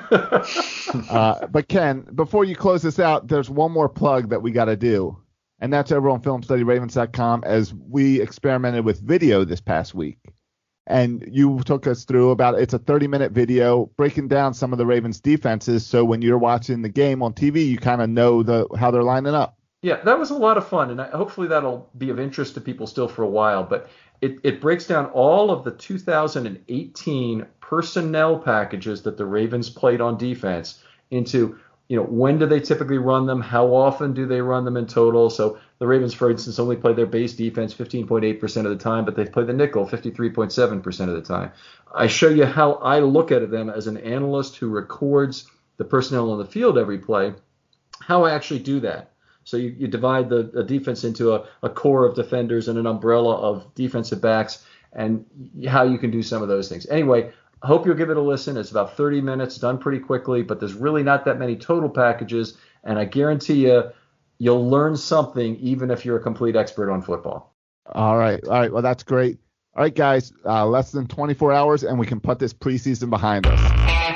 uh, but Ken, before you close this out, there's one more plug that we got to do, and that's over on film study ravens dot com as we experimented with video this past week. And you took us through about, it's a thirty-minute video breaking down some of the Ravens defenses, so when you're watching the game on T V, you kind of know the how they're lining up. Yeah, that was a lot of fun, and I, hopefully that'll be of interest to people still for a while. But it, it breaks down all of the two thousand eighteen personnel packages that the Ravens played on defense into, you know, when do they typically run them? How often do they run them in total? So the Ravens, for instance, only play their base defense fifteen point eight percent of the time, but they play the nickel fifty-three point seven percent of the time. I show you how I look at them as an analyst who records the personnel on the field every play, how I actually do that. So you, you divide the, the defense into a, a core of defenders and an umbrella of defensive backs, and how you can do some of those things. Anyway, I hope you'll give it a listen. It's about thirty minutes, done pretty quickly, but there's really not that many total packages, and I guarantee you, you'll learn something even if you're a complete expert on football. All right. All right. Well, that's great. All right, guys, uh, less than twenty-four hours, and we can put this preseason behind us.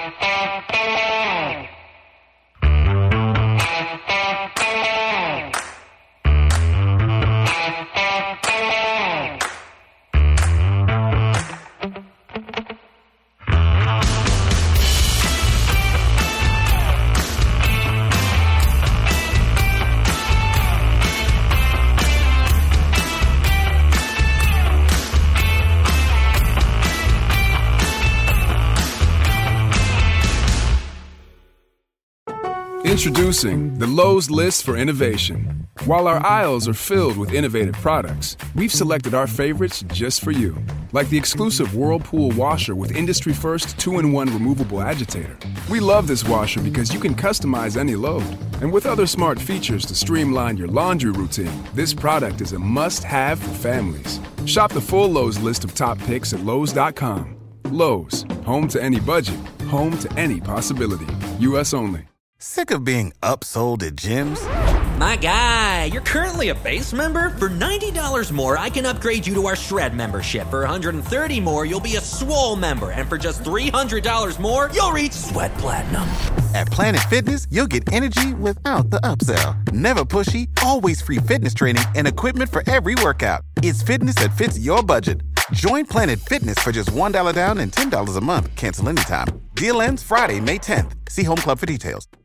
Introducing the Lowe's List for Innovation. While our aisles are filled with innovative products, we've selected our favorites just for you. Like the exclusive Whirlpool washer with industry-first two in one removable agitator. We love this washer because you can customize any load. And with other smart features to streamline your laundry routine, this product is a must-have for families. Shop the full Lowe's list of top picks at Lowe's dot com. Lowe's, home to any budget, home to any possibility. U S only. Sick of being upsold at gyms? My guy, you're currently a base member? For ninety dollars more, I can upgrade you to our Shred membership. For one hundred thirty dollars more, you'll be a Swole member. And for just three hundred dollars more, you'll reach Sweat Platinum. At Planet Fitness, you'll get energy without the upsell. Never pushy, always free fitness training and equipment for every workout. It's fitness that fits your budget. Join Planet Fitness for just one dollar down and ten dollars a month. Cancel anytime. Deal ends Friday, May tenth. See Home Club for details.